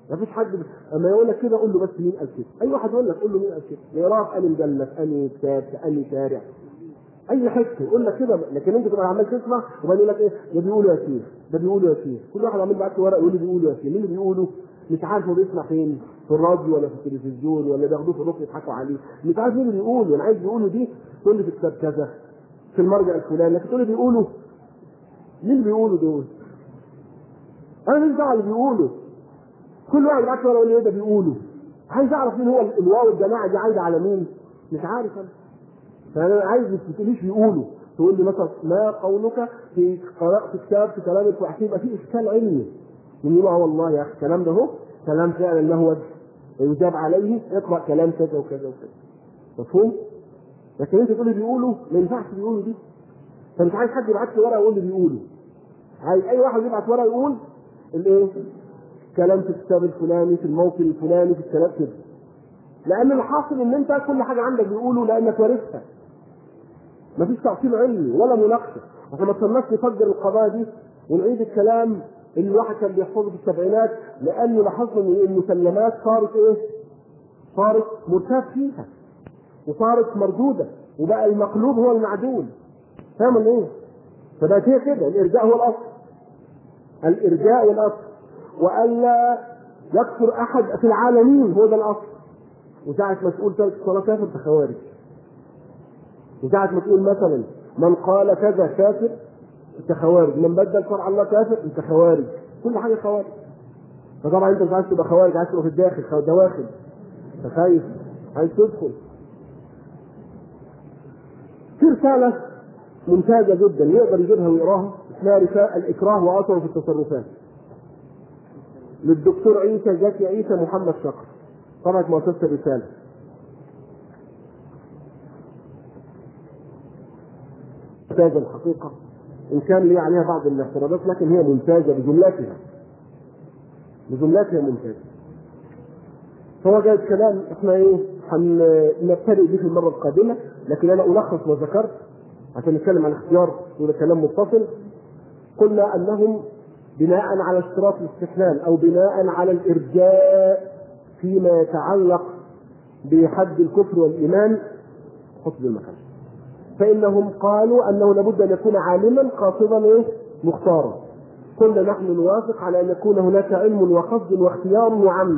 ما فيش حد اما يقول لك كده قول له بس مين قال كده. اي واحد يقول لك قول له مين قال كده، يقراه في انهي مجلد، انهي كتاب، انهي شارع، اي حته يقول لك كده. لكن انت تبقى عمال تسمع وبعدين يقول لك ايه ده بيقولوا يا شيخ، ده بيقولوا يا شيخ. كل واحد عامل بعت ورق يقول لي بيقولوا يا شيخ. مين اللي بيقولوا؟ مش عارف هو بيسمع فين، في الراديو ولا في التلفزيون ولا بياخدوه في الركن يضحكوا عليه. مش عارف مين اللي بيقولوا. انا عايز بيقولوا دي تقول لي في كتاب كذا في المرجع الفلاني، لكن تقول لي بيقولوا مين اللي بيقولوا دول؟ انا مش دعوه اللي بيقولوا. كل واحد بعت ورق يقول لي ايه ده بيقولوا. عايز اعرف مين هو الواو الجماعه دي عايده على مين؟ مش عارف انا. فانا عايز ما تقوليش بيقولوا، تقول لي مثلا ما قولك في قراءة كتاب في كلام الفحشي، يبقى في اشكال علمي. يقول اه والله يا اخي الكلام ده هو كلام فعلا له وجه ويجاب عليه، اقرا كلام كذا وكذا وكذا. مفهوم؟ لكن انت تقول لي بيقولوا، ما ينفعش بيقولوا دي. فمش عايز حد يبعت لي ورقه يقول لي بيقولوا. عايز اي واحد يبعت ورقه يقول الايه؟ كلام في الكتاب الفلاني في الموطن الفلاني في الكلام كده. لان الحاصل ان انت كل حاجه عندك بيقولوا لانك وارثها. مفيش تأصيل علمي ولا مناقشه. احنا ما استناش نفجر القضايا دي ونعيد الكلام اللي الواحد كان بيحفظه في السبعينات، لانه لاحظنا ان المسلمات صارت ايه؟ صارت مرتاب فيها وصارت مردوده، وبقى المقلوب هو المعدول. فاهم ايه؟ فبقت هي كده، الارجاء هو الاصل. الارجاء والاصل، والا يكثر احد في العالمين هو ده الاصل. وساعة ما تقول ترك الصلاة كافر فخوارج. وساعة ما تقول مثلا من قال كذا كافر انت خوارج، من بدل شرع الله كافر انت خوارج، كل حاجة خوارج. فطبعا انت مش عايز تبقى خوارج، عايز تبقى في الداخل دواخل، فخايف عايز تدخل. في رسالة ممتازة جدا يقدر يجيبها ويقراها، اسمها رسالة الإكراه وأثره في التصرفات للدكتور عيسى زكي عيسى محمد شقر، طبعا مؤسسة الرسالة. ممتازة الحقيقة، إن كان لي عليها بعض الاعتراضات لكن هي ممتازة بجملتها بجملتها ممتازة. فهو جاء الكلام احنا ايه هنبتدئ به في المرة القادمة، لكن أنا ألخص ما ذكرت عشان نتكلم عن اختيار وده كلام متصل. قلنا أنهم بناء على اشتراط الاستحلال أو بناء على الإرجاء فيما يتعلق بحد الكفر والإيمان حسب المكان، فإنهم قالوا أنه لابد أن يكون عالما قاصدا إيه؟ مختارا. قلنا نحن نوافق على أن يكون هناك علم وقصد واختيار وعمد.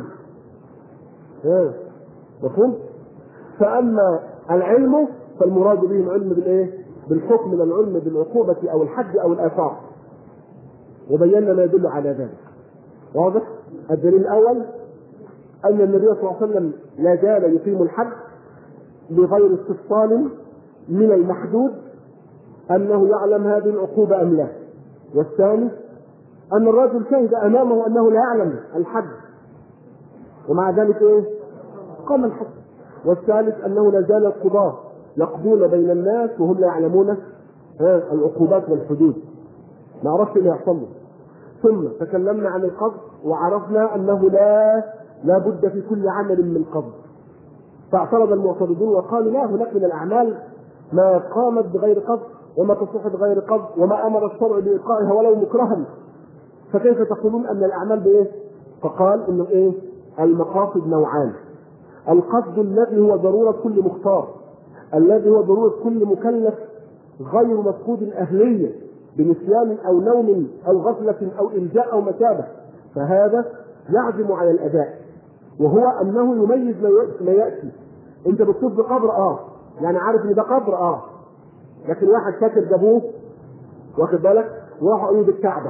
مفهوم؟ فأما العلم فالمراد به العلم بالإيه؟ بالحكم، من العلم بالعقوبة أو الحد أو الآثار، وبينا ما يدل على ذلك. واضح؟ الدليل الأول أن النبي صلى الله عليه وسلم لا زال يقيم الحد بغير استفصال من المحدود أنه يعلم هذه العقوبة أم لا. والثاني أن الرجل شهد أمامه أنه لا يعلم الحد ومع ذلك إيه؟ قام الحد. والثالث أنه لا زال القضاة يقضون بين الناس وهم لا يعلمون العقوبات والحدود، ما عرفش اللي يحصل له. ثم تكلمنا عن القبض وعرفنا أنه لا لا بد في كل عمل من قبض. فاعترض المعترضون وقالوا لا، هناك من الأعمال ما قامت بغير قبض وما تصح بغير قبض وما أمر الشرع بإيقائها ولو مكرها، فكيف تقولون أن الأعمال بإيه؟ فقال إنه إيه؟ المقاصد نوعان: القصد الذي هو ضرورة كل مختار، الذي هو ضرورة كل مكلف غير مفقود الأهلية بنسيان أو نوم أو غفلة أو إلجاء أو متابة، فهذا يعزم على الأداء، وهو أنه يميز ما يأتي. أنت بتصب قبر آه يعني عارف إن ده قبر آه لكن واحد فاكر جابوه واخد بالك وراح قريب الكعبة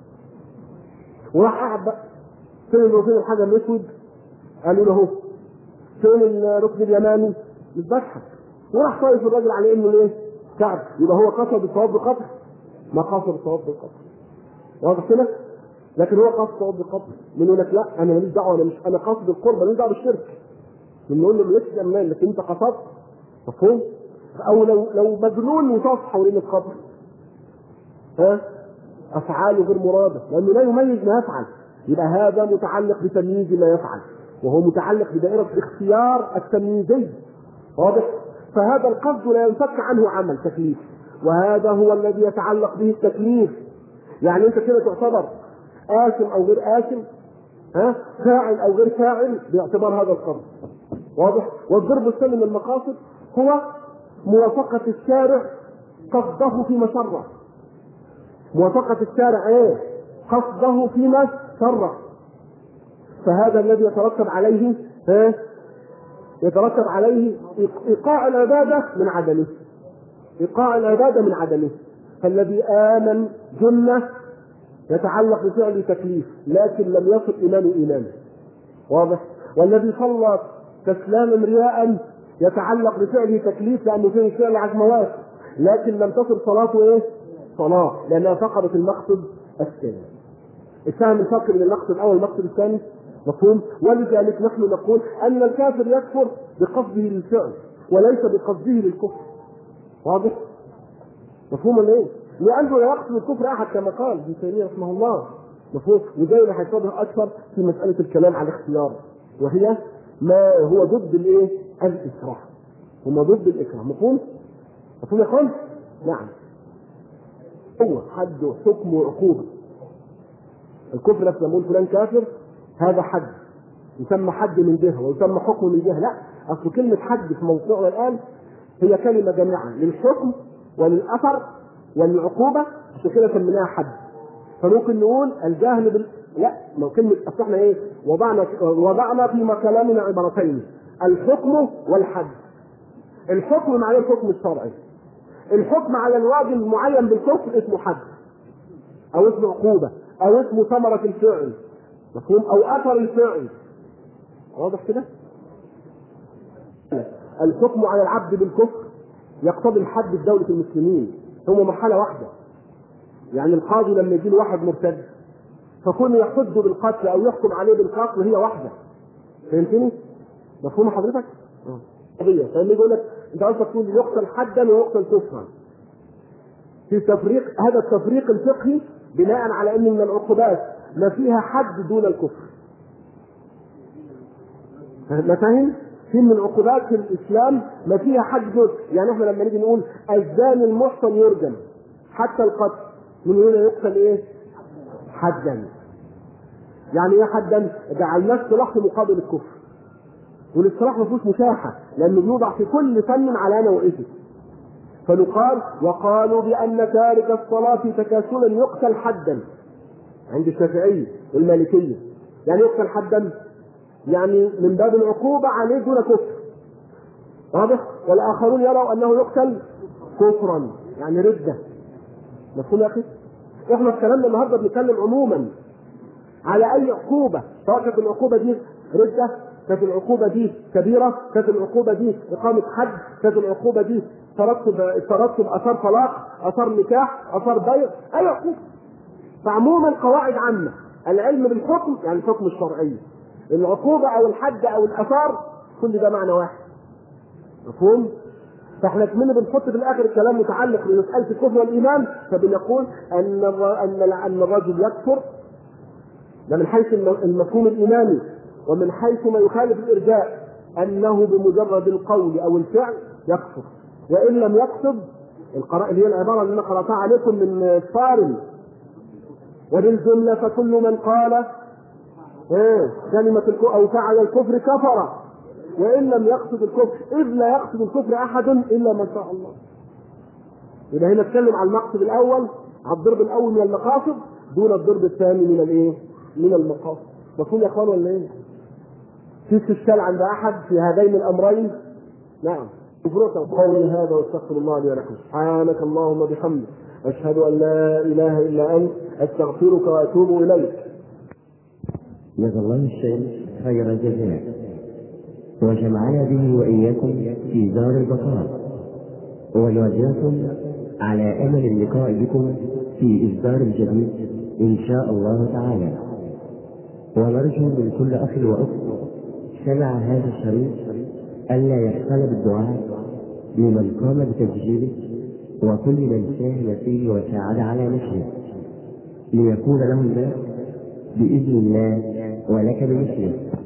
وراح قعد بقى فين الركن الحجر الأسود قالوا له فين الركن اليماني مش بضحك وراح طايف الراجل على إنه ليه كعب، يبقى هو قصد الصواب بقبر ما قصد الصواب بالقبر. واضح كده؟ لكن هو قصد الصواب بالقبر من يقول لك لا انا ماليش دعوه، انا مش انا قصد القرب ماليش دعوه بالشرك، من نقول له مالكش امان لكن انت قصدت. مفهوم؟ او لو لو مجنون وطاف حوالين القبر ها افعاله غير مراده لانه لا يميز ما يفعل، يبقى هذا متعلق بتمييز ما يفعل وهو متعلق بدائره الاختيار التمييزي. واضح؟ فهذا القصد لا ينفك عنه عمل تكليف، وهذا هو الذي يتعلق به التكليف. يعني انت كده تعتبر آثم او غير آثم ها فاعل او غير فاعل باعتبار هذا القصد. واضح؟ والضرب الثاني من المقاصد هو موافقة الشارع قصده فيما شرع. موافقة الشارع ايه؟ قصده فيما شرع. فهذا الذي يترتب عليه ها يترتب عليه ايقاع العبادة من عدمه. ايقاع العبادة من عدمه. فالذي آمن جنة يتعلق بفعل تكليف لكن لم يصل إيمانه إيمانه. واضح؟ والذي صلى تسلاما رياء يتعلق بفعله تكليف لأنه فيه فعل عزموات لكن لم تصل صلاته ايه؟ صلاة لأنها فقدت المقصد الثاني. الفهم الفرق بين المقصد الأول والمقصد الثاني مفهوم؟ ولذلك نحن نقول أن الكافر يكفر بقصده للفعل وليس بقصده للكفر. واضح؟ مفهوم ولا ايه؟ لأنه لا يقصد الكفر أحد كما قال ابن تيمية رحمه الله. مفهوم؟ وزي ما هيتوضح أكثر في مسألة الكلام على الاختيار وهي ما هو ضد الايه؟ الإكراه. هما ضد الإكراه. مفهوم؟ مفهوم يا اخوان؟ نعم. هو حد وحكم وعقوبة. الكفر لما نقول فلان كافر هذا حد يسمى حد من جهة ويسمى حكم من جهة. لا، أصل كلمة حد في موضوعنا الآن هي كلمة جامعة للحكم وللأثر وللعقوبة عشان كده سميناها حد. فممكن نقول الجاهل بال لا ما كلمة أصل احنا إيه وضعنا وضعنا في كلامنا عبارتين الحكم والحد. الحكم معناه الحكم الشرعي. الحكم على الواجب المعين بالكفر اسمه حد أو اسمه عقوبة أو اسمه ثمرة الفعل. مفهوم؟ أو أثر الفعل. واضح كده؟ الحكم على العبد بالكفر يقتضي الحد في دولة المسلمين. هم مرحلة واحدة. يعني القاضي لما يجي له واحد مرتد فكون يحد بالقتل أو يحكم عليه بالقتل هي واحدة. فهمتني؟ مفهوم حضرتك؟ قضية. فلما يقول لك أنت قصدك تقول يقتل حدا ويقتل كفرا. في تفريق هذا التفريق الفقهي بناء على أن من العقوبات ما فيها حد دون الكفر. ما فاهم؟ في من العقوبات في الإسلام ما فيها حد دون. يعني احنا لما نيجي نقول الزاني المحصن يرجم حتى القتل من هنا يقتل ايه؟ حدا. يعني ايه حدا؟ جعلناه اصطلاح في مقابل الكفر. والاصطلاح ما فيهوش مشاحة لأنه بيوضع في كل فن علامة وإثم. فنقال وقالوا بأن تارك الصلاة تكاسلا يقتل حدا عند الشافعية والمالكية. يعني يقتل حدا يعني من باب العقوبة عليه دون كفر. واضح؟ والآخرون يروا أنه يقتل كفرا يعني ردة. مفهوم يا أخي؟ إحنا في كلامنا النهارده بنتكلم عموما على أي عقوبة، سواء كانت العقوبة دي ردة، كانت العقوبة دي كبيرة، كانت العقوبة دي إقامة حد، كانت العقوبة دي ترتب ترتب أثار طلاق، أثار نكاح، أثار بيع، أي عقوبة. فعموما قواعد عامة. العلم بالحكم يعني الحكم الشرعي. العقوبة أو الحد أو الأثار كل ده معنى واحد. مفهوم؟ فاحنا كمان بنحط في الآخر الكلام متعلق بمسألة الكفر والإيمان فبنقول أن أن أن الرجل يكفر ده من حيث المفهوم الإيماني ومن حيث ما يخالف الإرجاء أنه بمجرد القول أو الفعل يكفر وإن لم يقصد القراءة اللي هي العبارة اللي أنا قرأتها عليكم من صارم وبالجملة فكل من قال إيه كلمة الكفر أو فعل الكفر كفر وإن لم يقصد الكفر إذ لا يقصد الكفر أحد إلا من شاء الله. يبقى هنا نتكلم عن المقصد الأول على الضرب الأول من المقاصد دون الضرب الثاني من الإيه؟ من المقاصد. مفهوم يا إخوان ولا إيه؟ في استشكال عند أحد في هذين الأمرين؟ نعم. قولي هذا واستغفر الله لي ولكم. سبحانك اللهم وبحمدك أشهد أن لا إله إلا أنت أستغفرك وأتوب إليك. جزا الله الشيخ خير الجزاء وجمعنا به وإياكم في دار البقاء ونودعكم على أمل اللقاء بكم في إصدار جديد إن شاء الله تعالى. ونرجو من كل أخ وأخت سمع هذا الشريط ألا يحصل بالدعاء لمن قام بتسجيله وكل من ساهم فيه وساعد على نشره ليكون له ذلك بإذن الله ولك بمثله.